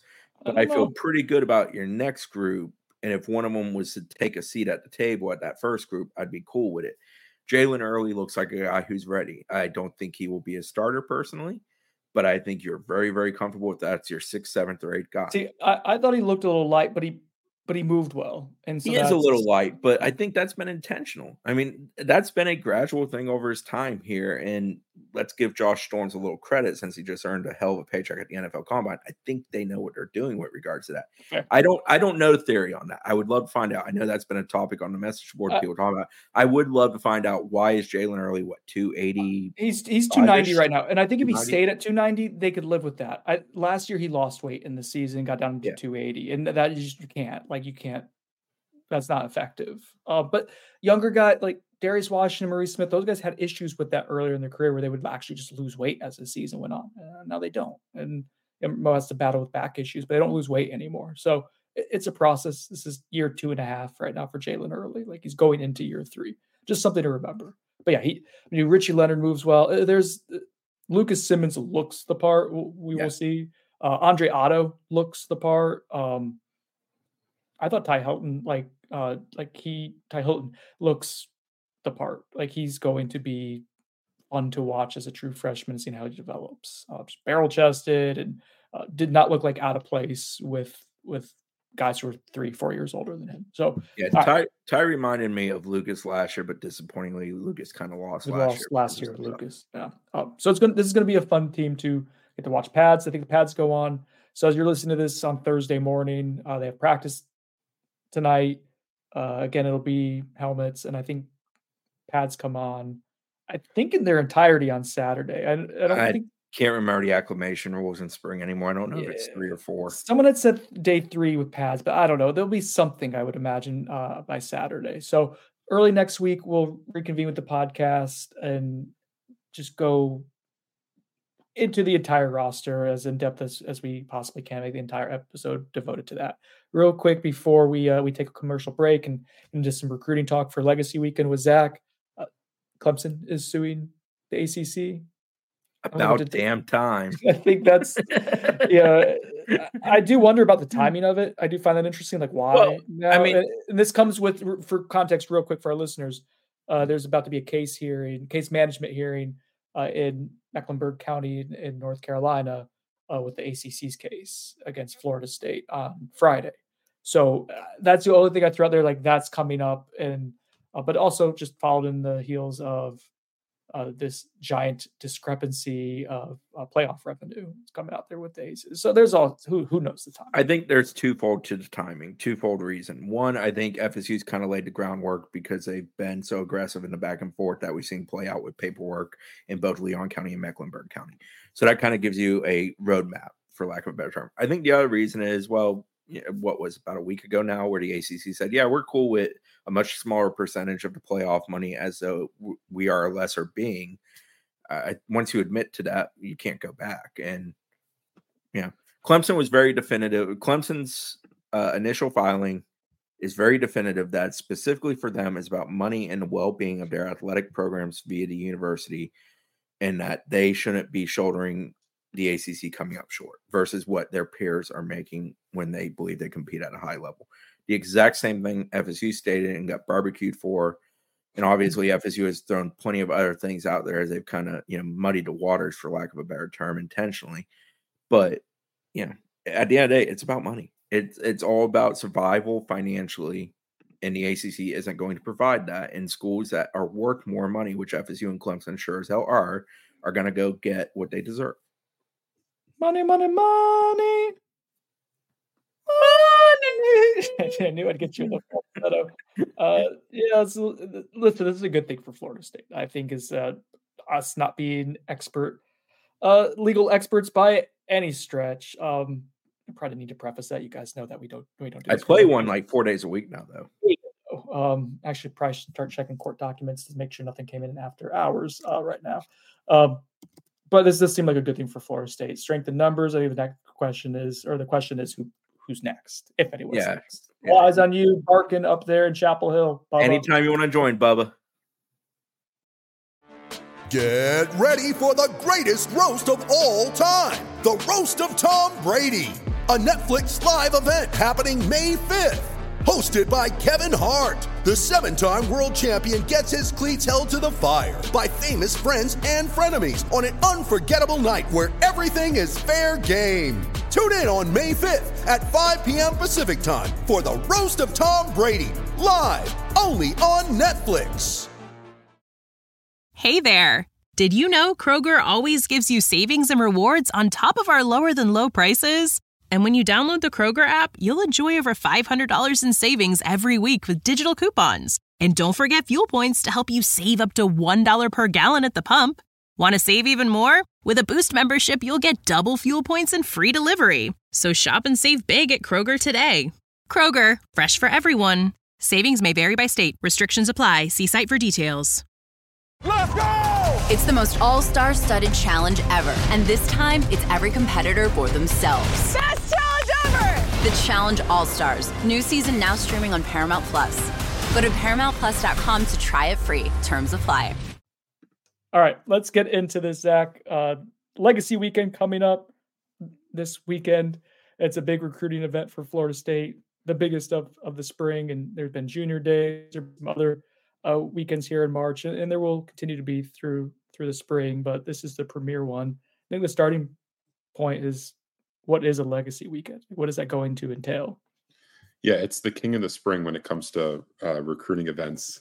But I feel pretty good about your next group. And if one of them was to take a seat at the table at that first group, I'd be cool with it. Jalen Early looks like a guy who's ready. I don't think he will be a starter personally, but I think you're very, very comfortable with that. It's your 6th, 7th, or 8th guy.
See, I thought he looked a little light, but he moved well. And so
he is a little light, but I think that's been intentional. I mean, that's been a gradual thing over his time here. And let's give Josh Storms a little credit since he just earned a hell of a paycheck at the NFL Combine. I think they know what they're doing with regards to that. Fair. I don't know the theory on that. I would love to find out. I know that's been a topic on the message board people talking about. I would love to find out why is Jalen Early, 280?
He's 290 right now. And I think if he stayed at 290, they could live with that. Last year he lost weight in the season, got down to 280. And that you can't. Like you can't. That's not effective. But younger guy like Darius Washington, Maurice Smith, those guys had issues with that earlier in their career where they would actually just lose weight as the season went on. Now they don't. And Mo has to battle with back issues, but they don't lose weight anymore. So it's a process. This is year 2.5 right now for Jalen Early. Like he's going into year 3. Just something to remember. But yeah, Richie Leonard moves well. There's Lucas Simmons looks the part. We will see. Andre Otto looks the part. I thought Ty Hilton, Ty Hilton looks the part. Like he's going to be fun to watch as a true freshman, seeing how he develops. Barrel chested and did not look like out of place with guys who were 3-4 years older than him. So
yeah, Ty reminded me of Lucas last year, but disappointingly, Lucas kind of lost
last year. Lucas, yeah. So this is going to be a fun team to get to watch. Pads. I think the pads go on. So as you're listening to this on Thursday morning, they have practice tonight. Again, it'll be helmets, and I think pads come on, I think in their entirety on Saturday. I
can't remember the acclimation rules in spring anymore. I don't know if it's 3 or 4.
Someone had said day 3 with pads, but I don't know. There'll be something, I would imagine, by Saturday. So early next week, we'll reconvene with the podcast and just go into the entire roster as in depth as we possibly can. Make the entire episode devoted to that. Real quick before we take a commercial break and into some recruiting talk for Legacy Weekend with Zach. Clemson is suing the ACC.
About damn time.
I think that's I do wonder about the timing of it. I do find that interesting. Like why? Well, now, I mean, and this comes with, for context, real quick for our listeners. There's about to be a case management hearing in Mecklenburg County in North Carolina with the ACC's case against Florida State on Friday. So that's the only thing I threw out there. Like that's coming up, and but also just followed in the heels of this giant discrepancy of playoff revenue coming out there with the Aces. So there's who knows the time.
I think there's twofold reason. One, I think FSU's kind of laid the groundwork because they've been so aggressive in the back and forth that we've seen play out with paperwork in both Leon County and Mecklenburg County. So that kind of gives you a roadmap, for lack of a better term. I think the other reason is, what was about a week ago now, where the ACC said, yeah, we're cool with a much smaller percentage of the playoff money as though we are a lesser being. Once you admit to that, you can't go back. And Clemson was very definitive. Clemson's initial filing is very definitive that specifically for them is about money and the well-being of their athletic programs via the university, and that they shouldn't be shouldering the ACC coming up short versus what their peers are making when they believe they compete at a high level. The exact same thing FSU stated and got barbecued for. And obviously FSU has thrown plenty of other things out there as they've kind of, muddied the waters, for lack of a better term, intentionally. But, at the end of the day, it's about money. It's all about survival financially. And the ACC isn't going to provide that. And schools that are worth more money, which FSU and Clemson sure as hell are going to go get what they deserve.
Money, money, money. I knew I'd get you a little listen, this is a good thing for Florida State. I think is us not being legal experts by any stretch. I probably need to preface that. You guys know that we don't do
I play one like 4 days a week now, though.
Actually, probably should start checking court documents to make sure nothing came in after hours right now. But this does seem like a good thing for Florida State. Strength in numbers. I think the question is who's next, if anyone's next. All eyes on you, barking up there in Chapel Hill. Bubba.
Anytime you want to join, Bubba.
Get ready for the greatest roast of all time, the Roast of Tom Brady. a Netflix live event happening May 5th. Hosted by Kevin Hart, the 7-time world champion gets his cleats held to the fire by famous friends and frenemies on an unforgettable night where everything is fair game. Tune in on May 5th at 5 p.m. Pacific time for the Roast of Tom Brady, live only on Netflix.
Hey there. Did you know Kroger always gives you savings and rewards on top of our lower than low prices? And when you download the Kroger app, you'll enjoy over $500 in savings every week with digital coupons. And don't forget fuel points to help you save up to $1 per gallon at the pump. Want to save even more? With a Boost membership, you'll get double fuel points and free delivery. So shop and save big at Kroger today. Kroger, fresh for everyone. Savings may vary by state. Restrictions apply. See site for details.
Let's go! It's the most all-star studded challenge ever. And this time, it's every competitor for themselves.
Best challenge ever!
The Challenge All-Stars. New season now streaming on Paramount+. Go to ParamountPlus.com to try it free. Terms apply.
All right, let's get into this, Zach. Legacy Weekend coming up this weekend. It's a big recruiting event for Florida State, the biggest of the spring, and there's been junior days, there's some other weekends here in March, and there will continue to be through the spring, but this is the premier one. I think the starting point is, what is a Legacy Weekend? What is that going to entail?
Yeah, it's the king of the spring when it comes to recruiting events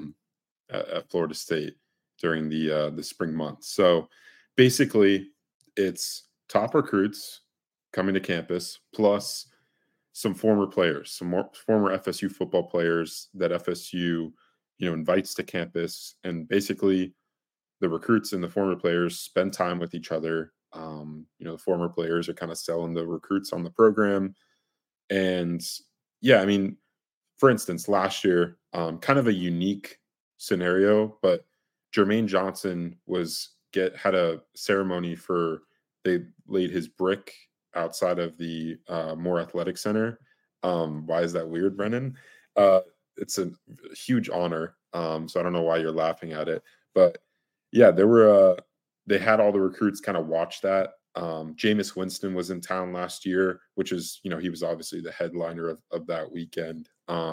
at Florida State during the spring months. So basically, it's top recruits coming to campus, plus some former players, some more former FSU football players that FSU invites to campus, and basically the recruits and the former players spend time with each other. The former players are kind of selling the recruits on the program. And yeah, I mean, for instance, last year, kind of a unique scenario, but Jermaine Johnson had a ceremony they laid his brick outside of the Moore Athletic Center. Why is that weird, Brennan? It's a huge honor. So I don't know why you're laughing at it, but yeah, they had all the recruits kind of watch that. Jameis Winston was in town last year, which is, he was obviously the headliner of that weekend.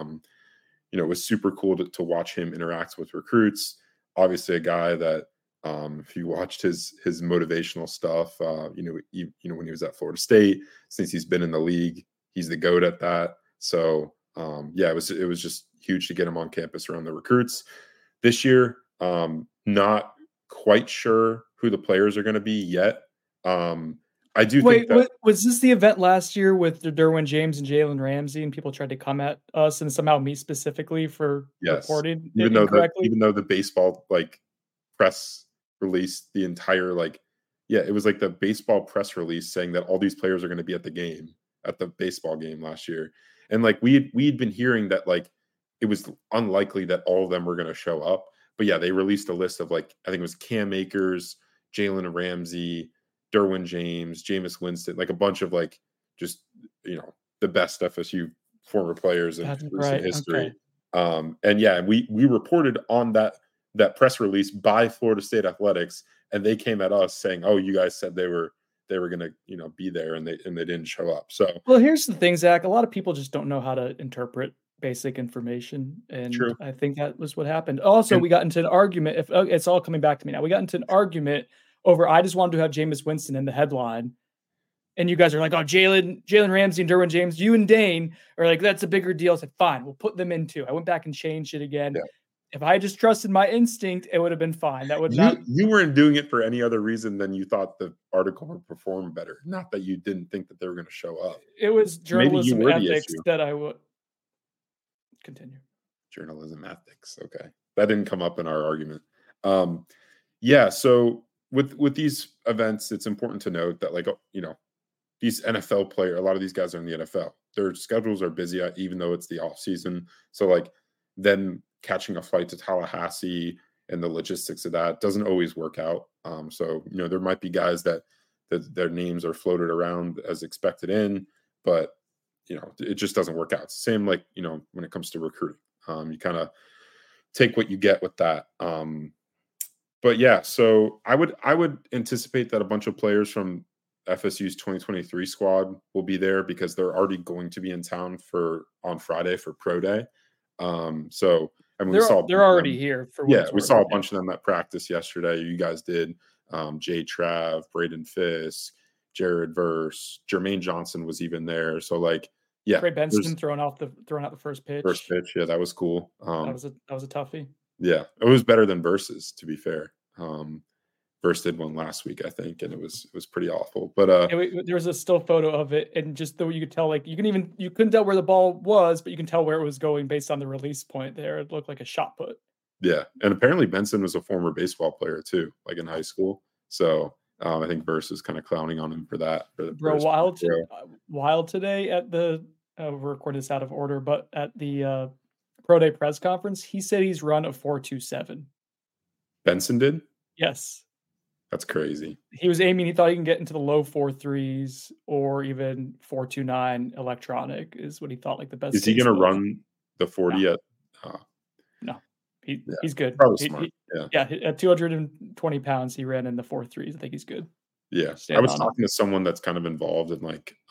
It was super cool to watch him interact with recruits. Obviously a guy that, if you watched his motivational stuff, when he was at Florida State, since he's been in the league, he's the GOAT at that. So it was just huge to get him on campus around the recruits. This year, not quite sure who the players are going to be yet. I do think that,
was this the event last year with Derwin James and Jalen Ramsey, and people tried to come at us and somehow me specifically for reporting
even though the baseball press release, the entire it was the baseball press release saying that all these players are going to be at the baseball game last year. And we'd been hearing that it was unlikely that all of them were going to show up. But yeah, they released a list of I think it was Cam Akers, Jalen Ramsey, Derwin James, Jameis Winston, a bunch of just the best FSU former players in recent history. Okay. And yeah, we reported on that press release by Florida State Athletics, and they came at us saying, "Oh, you guys said they were going to be there, and they didn't show up." So,
well, here's the thing, Zach. A lot of people just don't know how to interpret basic information, and true. I think that was what happened. Also, we got into an argument. It's all coming back to me now. We got into an argument over, I just wanted to have Jameis Winston in the headline, and you guys are like, "Oh, Jalen Ramsey and Derwin James." You and Dane are like, "That's a bigger deal." I said, "Fine, we'll put them in too." I went back and changed it again. Yeah. If I just trusted my instinct, it would have been fine. That would
you weren't doing it for any other reason than you thought the article would perform better. Not that you didn't think that they were going to show up.
It was journalism ethics that I would continue.
Journalism ethics. Okay. That didn't come up in our argument. Yeah. So with these events, it's important to note that these NFL players, a lot of these guys are in the NFL. Their schedules are busy, even though it's the off season. So them catching a flight to Tallahassee and the logistics of that doesn't always work out. So, there might be guys that their names are floated around as expected in, but, it just doesn't work out. It's the same, when it comes to recruiting, you kind of take what you get with that. But yeah, so I would anticipate that a bunch of players from FSU's 2023 squad will be there because they're already going to be in town on Friday for Pro Day. So I mean,
they're already here for
we saw a bunch of them at practice yesterday. You guys did. Jay Trav, Braden Fisk, Jared Verse, Jermaine Johnson was even there. So like, yeah,
Trey Benson throwing out the first pitch.
Yeah, that was cool.
That was a toughie.
Yeah, it was better than Verse's, to be fair. Verse did one last week, I think, and it was pretty awful. But
there was a still photo of it, and just though you could tell, like you couldn't tell where the ball was, but you can tell where it was going based on the release point there. It looked like a shot put.
Yeah, and apparently Benson was a former baseball player too, like in high school. So I think Verse is kind of clowning on him for that. Wild
today at the we're recording this out of order, but at the Pro Day press conference, he said he's run a 4.27.
Benson did?
Yes.
That's crazy.
He was aiming. He thought he can get into the low 4.3s or even 4.29 electronic is what he thought like the best.
Is he going to run the 40
no.
at?
No, he's good.
Probably smart.
At 220 pounds, he ran in the 4.3s. I think he's good.
Yeah, I was talking to someone that's kind of involved in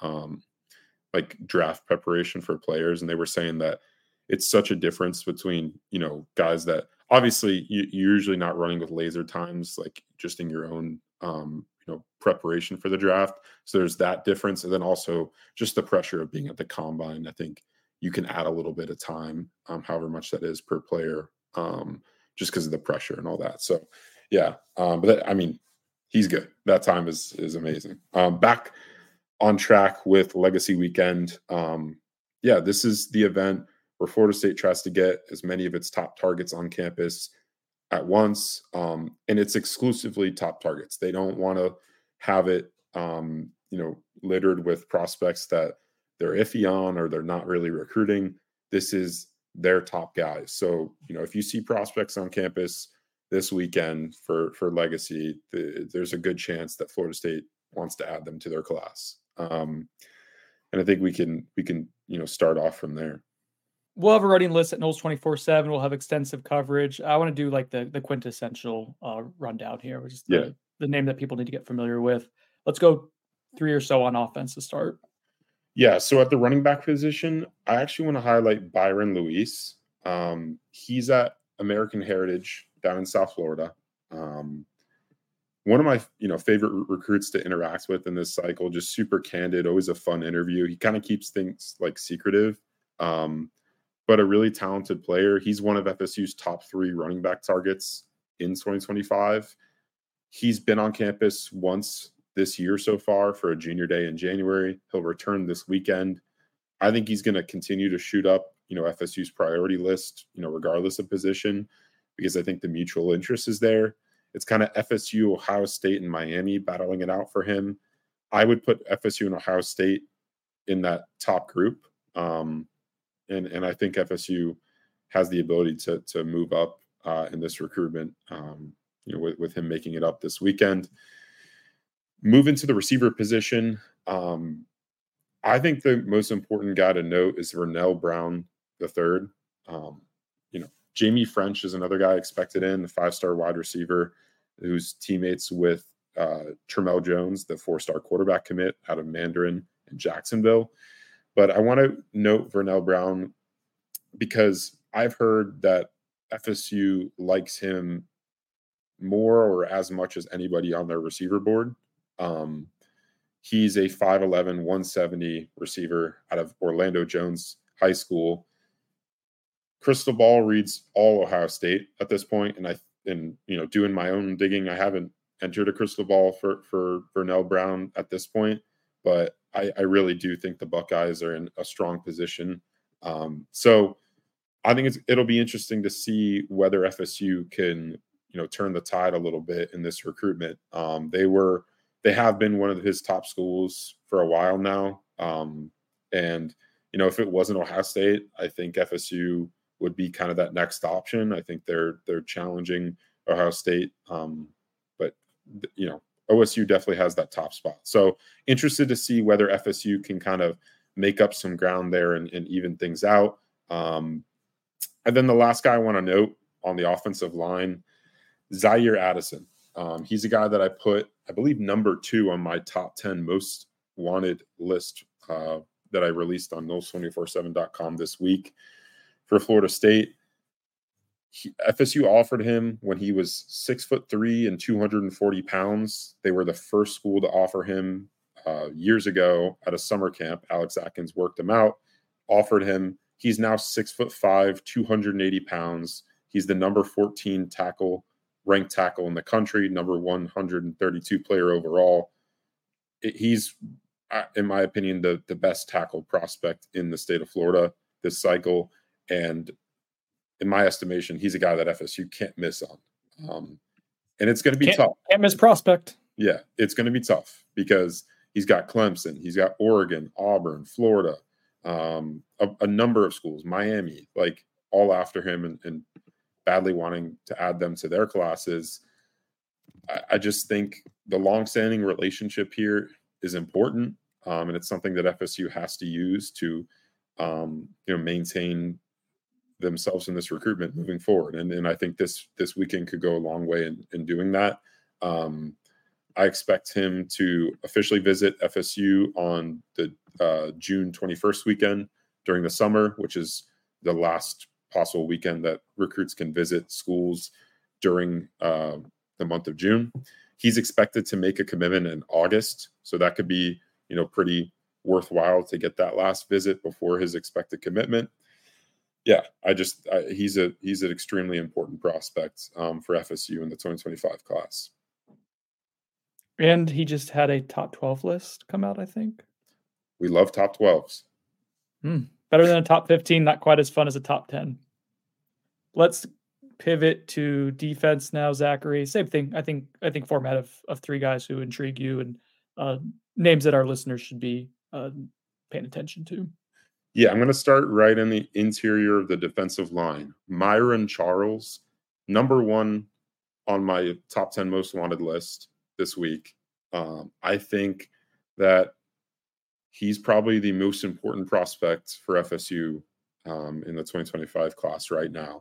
like draft preparation for players, and they were saying that it's such a difference between guys that obviously you're usually not running with laser times, like just in your own preparation for the draft. So there's that difference, and then also just the pressure of being at the combine. I think you can add a little bit of time, however much that is per player, just because of the pressure and all that. So yeah, but I mean, he's good. That time is amazing. Back on track with Legacy Weekend. This is the event where Florida State tries to get as many of its top targets on campus at once. And it's exclusively top targets. They don't want to have it, littered with prospects that they're iffy on or they're not really recruiting. This is their top guys. So, if you see prospects on campus this weekend for Legacy, there's a good chance that Florida State wants to add them to their class. And I think we can start off from there.
We'll have a running list at Noles 24/7. We'll have extensive coverage. I want to do like the quintessential rundown here, which is the name that people need to get familiar with. Let's go 3 or so on offense to start.
Yeah, so at the running back position, I actually want to highlight Byron Luis. He's at American Heritage down in South Florida. One of my favorite recruits to interact with in this cycle, just super candid, always a fun interview. He kind of keeps things like secretive. But a really talented player. He's one of FSU's top 3 running back targets in 2025. He's been on campus once this year so far for a junior day in January. He'll return this weekend. I think he's going to continue to shoot up, FSU's priority list, regardless of position, because I think the mutual interest is there. It's kind of FSU, Ohio State, and Miami battling it out for him. I would put FSU and Ohio State in that top group. And I think FSU has the ability to move up in this recruitment, with him making it up this weekend. Move into the receiver position. I think the most important guy to note is Vernell Brown III. Jamie French is another guy expected in, the 5-star wide receiver who's teammates with Tramel Jones, the 4-star quarterback commit out of Mandarin in Jacksonville. But I want to note Vernell Brown because I've heard that FSU likes him more or as much as anybody on their receiver board. He's a 5'11", 170 receiver out of Orlando Jones High School. Crystal ball reads all Ohio State at this point, and doing my own digging, I haven't entered a crystal ball for Vernell Brown at this point, but I really do think the Buckeyes are in a strong position. So I think it'll be interesting to see whether FSU can, turn the tide a little bit in this recruitment. They have been one of his top schools for a while now. And if it wasn't Ohio State, I think FSU would be kind of that next option. I think they're challenging Ohio State. But OSU definitely has that top spot. So interested to see whether FSU can kind of make up some ground there and even things out. And then the last guy I want to note on the offensive line, Zaire Addison. He's a guy that I put, I believe, number 2 on my top 10 most wanted list that I released on Noles247.com this week for Florida State. FSU offered him when he was 6'3" and 240 pounds. They were the first school to offer him years ago at a summer camp. Alex Atkins worked him out, offered him. He's now 6'5", 280 pounds. He's the number 14 ranked tackle in the country, number 132 player overall. He's, in my opinion, the best tackle prospect in the state of Florida this cycle. And in my estimation, he's a guy that FSU can't miss on. And it's going to be tough.
Can't miss prospect.
Yeah, it's going to be tough because he's got Clemson, he's got Oregon, Auburn, Florida, a number of schools, Miami, like all after him and badly wanting to add them to their classes. I just think the longstanding relationship here is important, and it's something that FSU has to use to maintain themselves in this recruitment moving forward. And I think this weekend could go a long way in doing that. I expect him to officially visit FSU on the June 21st weekend during the summer, which is the last possible weekend that recruits can visit schools during the month of June. He's expected to make a commitment in August, so that could be pretty worthwhile to get that last visit before his expected commitment. Yeah, he's an extremely important prospect for FSU in the 2025 class.
And he just had a top 12 list come out, I think.
We love top 12s.
Better than a top 15, not quite as fun as a top 10. Let's pivot to defense now, Zachary. Same thing. I think format of 3 guys who intrigue you and names that our listeners should be paying attention to.
Yeah, I'm going to start right in the interior of the defensive line. Myron Charles, number 1 on my top 10 most wanted list this week. I think that he's probably the most important prospect for FSU in the 2025 class right now.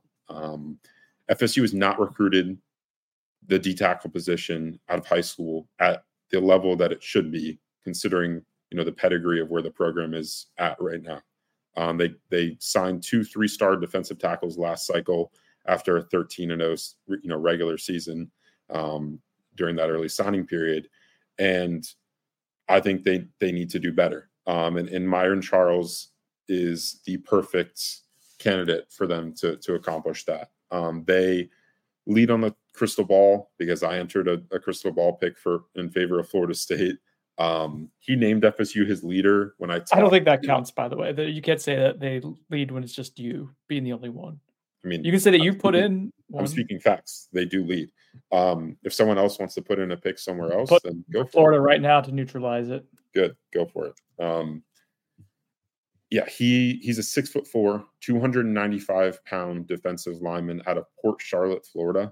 FSU has not recruited the D-tackle position out of high school at the level that it should be, considering the pedigree of where the program is at right now. They signed 2 3-star defensive tackles last cycle after a 13-0 regular season during that early signing period, and I think they need to do better. And Myron Charles is the perfect candidate for them to accomplish that. They lead on the crystal ball because I entered a crystal ball pick in favor of Florida State. He named FSU his leader when I
don't think that counts, by the way. You can't say that they lead when it's just you being the only one.
I mean,
you can say that you put in one.
I'm speaking facts. They do lead. If someone else wants to put in a pick somewhere else, then go for
Florida right now to neutralize it.
Good. Go for it. Yeah, he's a 6'4", 295-pound defensive lineman out of Port Charlotte, Florida.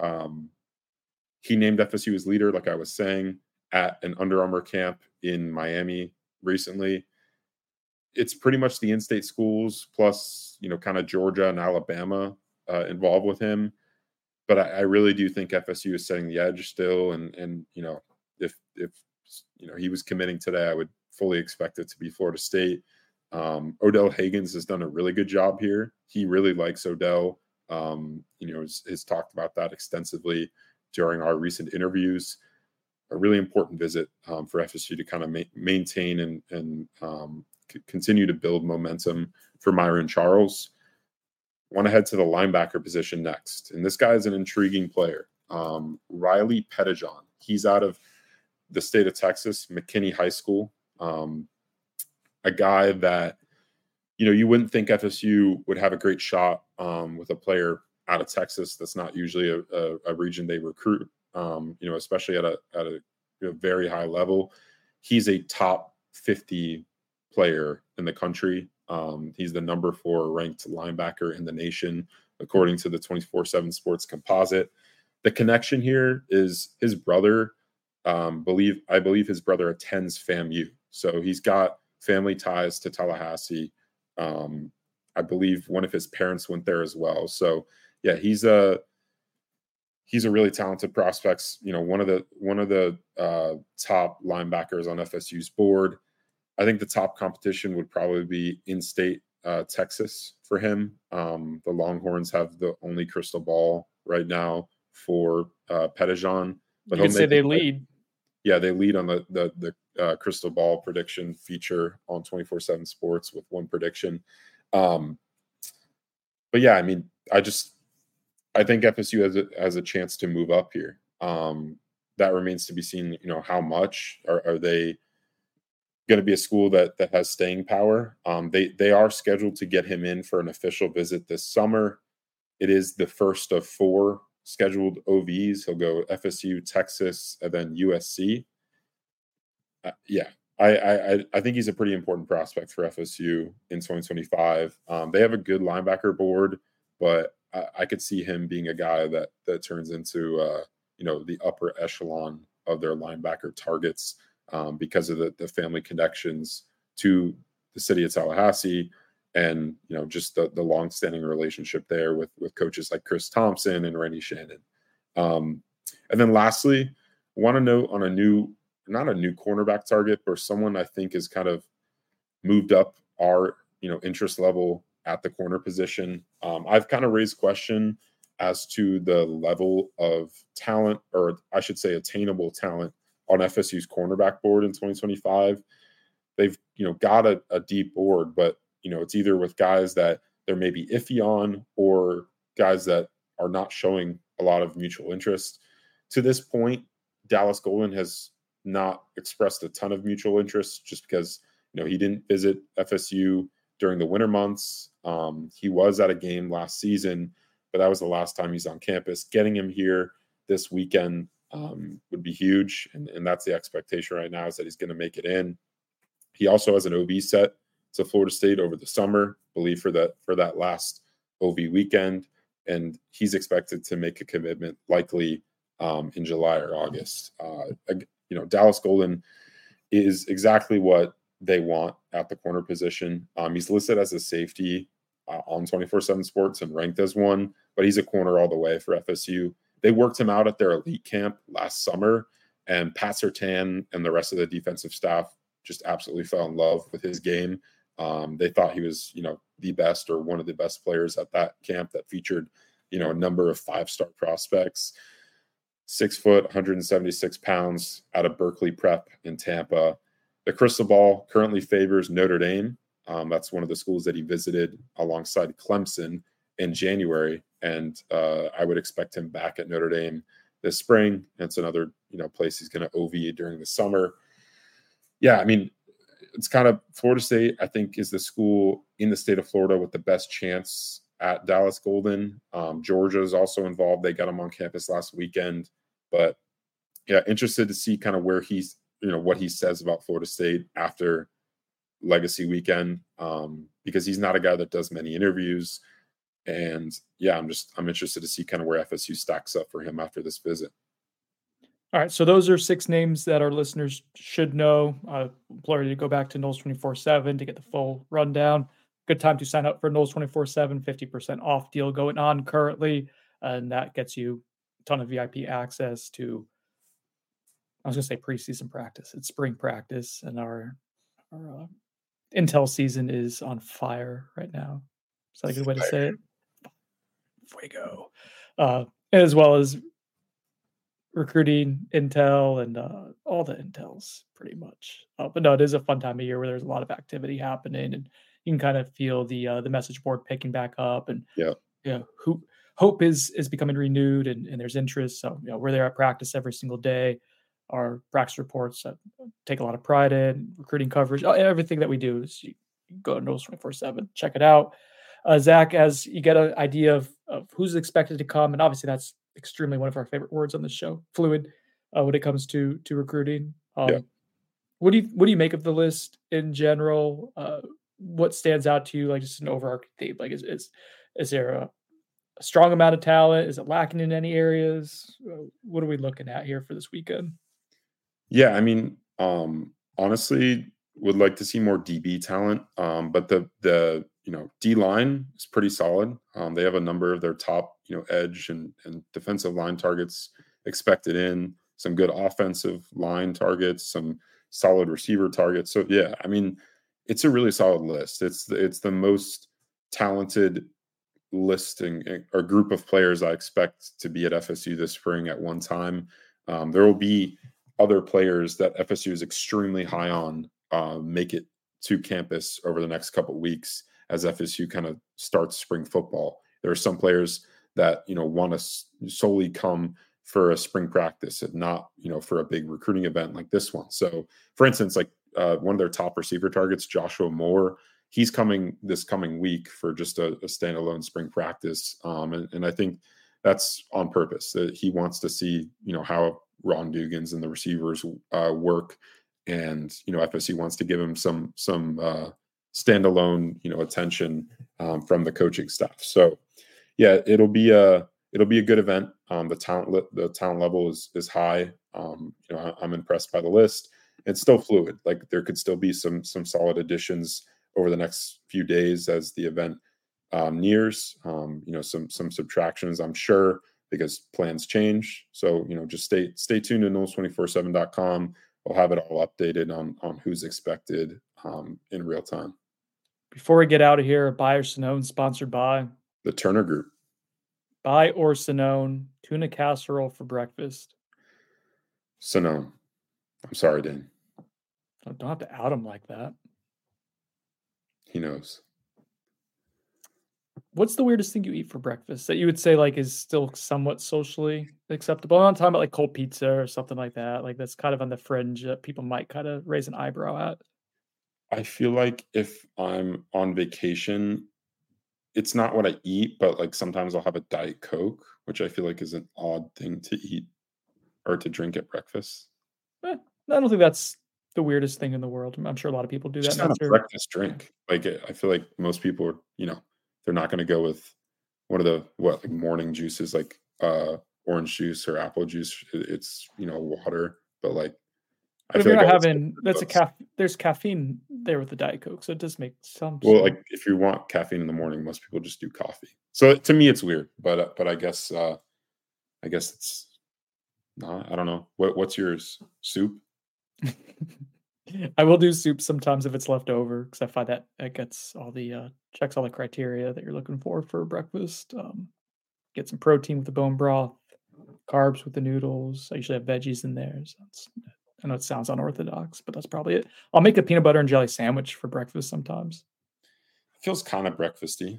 He named FSU his leader, like I was saying, at an Under Armour camp in Miami recently. It's pretty much the in-state schools plus, kind of Georgia and Alabama involved with him. But I really do think FSU is setting the edge still. And if he was committing today, I would fully expect it to be Florida State. Odell Higgins has done a really good job here. He really likes Odell. Has talked about that extensively during our recent interviews. A really important visit for FSU to kind of maintain and continue to build momentum for Myron Charles. I want to head to the linebacker position next. And this guy is an intriguing player. Riley Pettijohn. He's out of the state of Texas, McKinney High School. A guy that, you wouldn't think FSU would have a great shot with a player out of Texas. That's not usually a region they recruit, especially at a very high level. He's a top 50 player in the country. He's the number 4 ranked linebacker in the nation, according to the 24/7 Sports Composite. The connection here is his brother. I believe his brother attends FAMU, so he's got family ties to Tallahassee. I believe one of his parents went there as well. So yeah, he's a he's a really talented prospect. One of the top linebackers on FSU's board. I think the top competition would probably be in-state Texas for him. The Longhorns have the only crystal ball right now for Pettijohn.
But you could say they lead.
Yeah, they lead on the crystal ball prediction feature on 24/7 Sports with one prediction. But yeah, I mean, I think FSU has a chance to move up here. That remains to be seen. How much are they going to be a school that has staying power? They are scheduled to get him in for an official visit this summer. It is the first of 4 scheduled OVs. He'll go FSU, Texas, and then USC. Yeah, I think he's a pretty important prospect for FSU in 2025. They have a good linebacker board, but I could see him being a guy that turns into the upper echelon of their linebacker targets because of the family connections to the city of Tallahassee. And, just the longstanding relationship there with coaches like Chris Thompson and Randy Shannon. And then lastly, I want to note on not a new cornerback target, but someone I think is kind of moved up our, interest level at the corner position. I've kind of raised question as to the level of talent, or I should say attainable talent, on FSU's cornerback board in 2025. They've, got a deep board, but it's either with guys that they're maybe iffy on or guys that are not showing a lot of mutual interest. To this point, Dallas Golden has not expressed a ton of mutual interest just because, he didn't visit FSU during the winter months. He was at a game last season, but that was the last time he's on campus. Getting him here this weekend would be huge. And that's the expectation right now, is that he's going to make it in. He also has an OV set to Florida State over the summer, I believe for that last OV weekend. And he's expected to make a commitment likely in July or August. Dallas Golden is exactly what they want at the corner position. He's listed as a safety on 24/7 Sports and ranked as one, but he's a corner all the way for FSU. They worked him out at their elite camp last summer, and Pat Surtain and the rest of the defensive staff just absolutely fell in love with his game. They thought he was, the best or one of the best players at that camp that featured, a number of 5-star prospects. 6 foot, 176 pounds out of Berkeley Prep in Tampa. The crystal ball currently favors Notre Dame. That's one of the schools that he visited alongside Clemson in January. And I would expect him back at Notre Dame this spring. It's another, place he's going to OV during the summer. Yeah, I mean, it's kind of Florida State, I think, is the school in the state of Florida with the best chance at Dallas Golden. Georgia is also involved. They got him on campus last weekend. But yeah, interested to see kind of where he's, what he says about Florida State after Legacy Weekend, because he's not a guy that does many interviews. And yeah, I'm interested to see kind of where FSU stacks up for him after this visit.
All right, so those are 6 names that our listeners should know. Implore you to go back to Noles 24/7 to get the full rundown. Good time to sign up for Noles 24/7, 50% off deal going on currently, and that gets you a ton of VIP access to, I was going to say preseason practice. It's spring practice, and our Intel season is on fire right now. Is that a good way to say it? Fuego. As well as recruiting intel and all the intels pretty much. But no, it is a fun time of year where there's a lot of activity happening, and you can kind of feel the message board picking back up, and hope is becoming renewed, and there's interest. So we're there at practice every single day. Our practice reports take a lot of pride in recruiting coverage. Everything that we do is you go to Noles 24/7, check it out. Zach, as you get an idea of who's expected to come, and obviously that's extremely one of our favorite words on this show, fluid, when it comes to recruiting. What do you make of the list in general? What stands out to you, like just an overarching theme? Like is there a strong amount of talent? Is it lacking in any areas? What are we looking at here for this weekend?
Yeah, I mean, honestly, would like to see more DB talent. But the D-line is pretty solid. They have a number of their top, edge and defensive line targets expected in, some good offensive line targets, some solid receiver targets. So yeah, I mean, it's a really solid list. It's the most talented listing or group of players I expect to be at FSU this spring at one time. There will be other players that FSU is extremely high on make it to campus over the next couple of weeks as FSU kind of starts spring football. There are some players that, want to solely come for a spring practice and not, for a big recruiting event like this one. So for instance, like one of their top receiver targets, Joshua Moore, he's coming this coming week for just a standalone spring practice. And I think that's on purpose. He wants to see, how Ron Dugans and the receivers work. And, FSU wants to give him some standalone, attention from the coaching staff. So yeah, it'll be a good event. The talent level is high. I'm impressed by the list. It's still fluid. Like there could still be some solid additions over the next few days as the event nears. Some subtractions, I'm sure, because plans change. So just stay tuned to Noles247.com. We'll have it all updated on who's expected in real time.
Before we get out of here, Buy or Sonone, sponsored by
the Turner Group.
Buy or Sonone, tuna casserole for breakfast.
Sonone. I'm sorry, Dan.
Don't have to out him like that.
He knows.
What's the weirdest thing you eat for breakfast that you would say like is still somewhat socially acceptable? I'm not talking about like cold pizza or something like that. Like that's kind of on the fringe that people might kind of raise an eyebrow at.
I feel like if I'm on vacation, it's not what I eat, but like sometimes I'll have a Diet Coke, which I feel like is an odd thing to eat or to drink at breakfast.
I don't think that's the weirdest thing in the world. I'm sure a lot of people do that.
It's not a breakfast drink. Like I feel like most people are, they're not going to go with one of the morning juices like orange juice or apple juice. It's water, but like
but if you're not having there's caffeine there with the Diet Coke, so it does make some sense.
Well, like if you want caffeine in the morning, most people just do coffee. So to me, it's weird, but I guess it's not. I don't know. What's yours? Soup?
I will do soup sometimes if it's left over because I find that it gets all the checks all the criteria that you're looking for breakfast. Get some protein with the bone broth, carbs with the noodles. I usually have veggies in there. So I know it sounds unorthodox, but that's probably it. I'll make a peanut butter and jelly sandwich for breakfast sometimes.
It feels kind of breakfasty.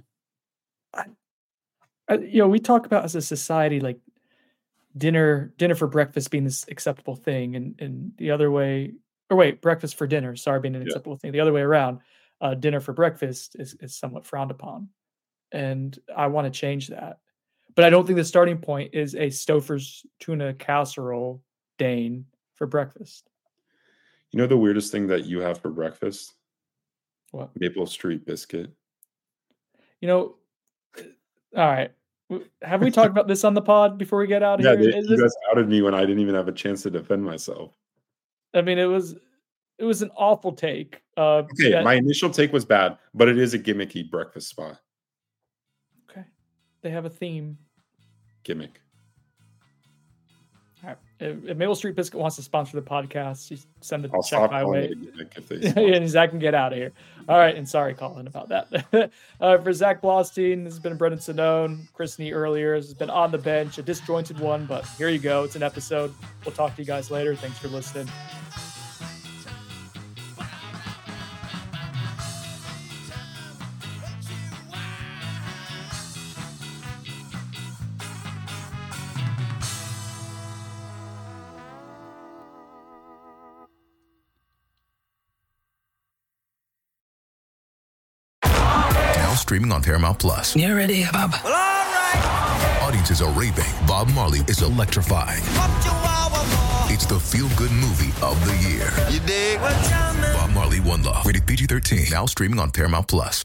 We talk about as a society like dinner for breakfast being this acceptable thing, and the other way. Or wait, breakfast for dinner. Sorry, being an acceptable thing. The other way around, dinner for breakfast is somewhat frowned upon. And I want to change that. But I don't think the starting point is a Stouffer's tuna casserole, Dane, for breakfast.
You know the weirdest thing that you have for breakfast?
What?
Maple Street biscuit.
All right. Have we talked about this on the pod before we get out of here?
You guys outed me when I didn't even have a chance to defend myself.
I mean, it was an awful take.
Okay, my initial take was bad, but it is a gimmicky breakfast spot.
Okay, they have a theme.
Gimmick.
All right. If Maple Street Biscuit wants to sponsor the podcast, just send a
I'll
check my way. And Zach can get out of here. All right, and sorry, Colin, about that. For Zach Blostein, this has been Brendan Sonone. Chris Nee earlier has been on the bench, a disjointed one, but here you go. It's an episode. We'll talk to you guys later. Thanks for listening.
Streaming on Paramount Plus.
You ready, Bob?
Well, all right. Audiences are raving. Bob Marley is electrifying. It's the feel-good movie of the year.
You dig?
Bob Marley, One Love. Rated PG-13. Now streaming on Paramount Plus.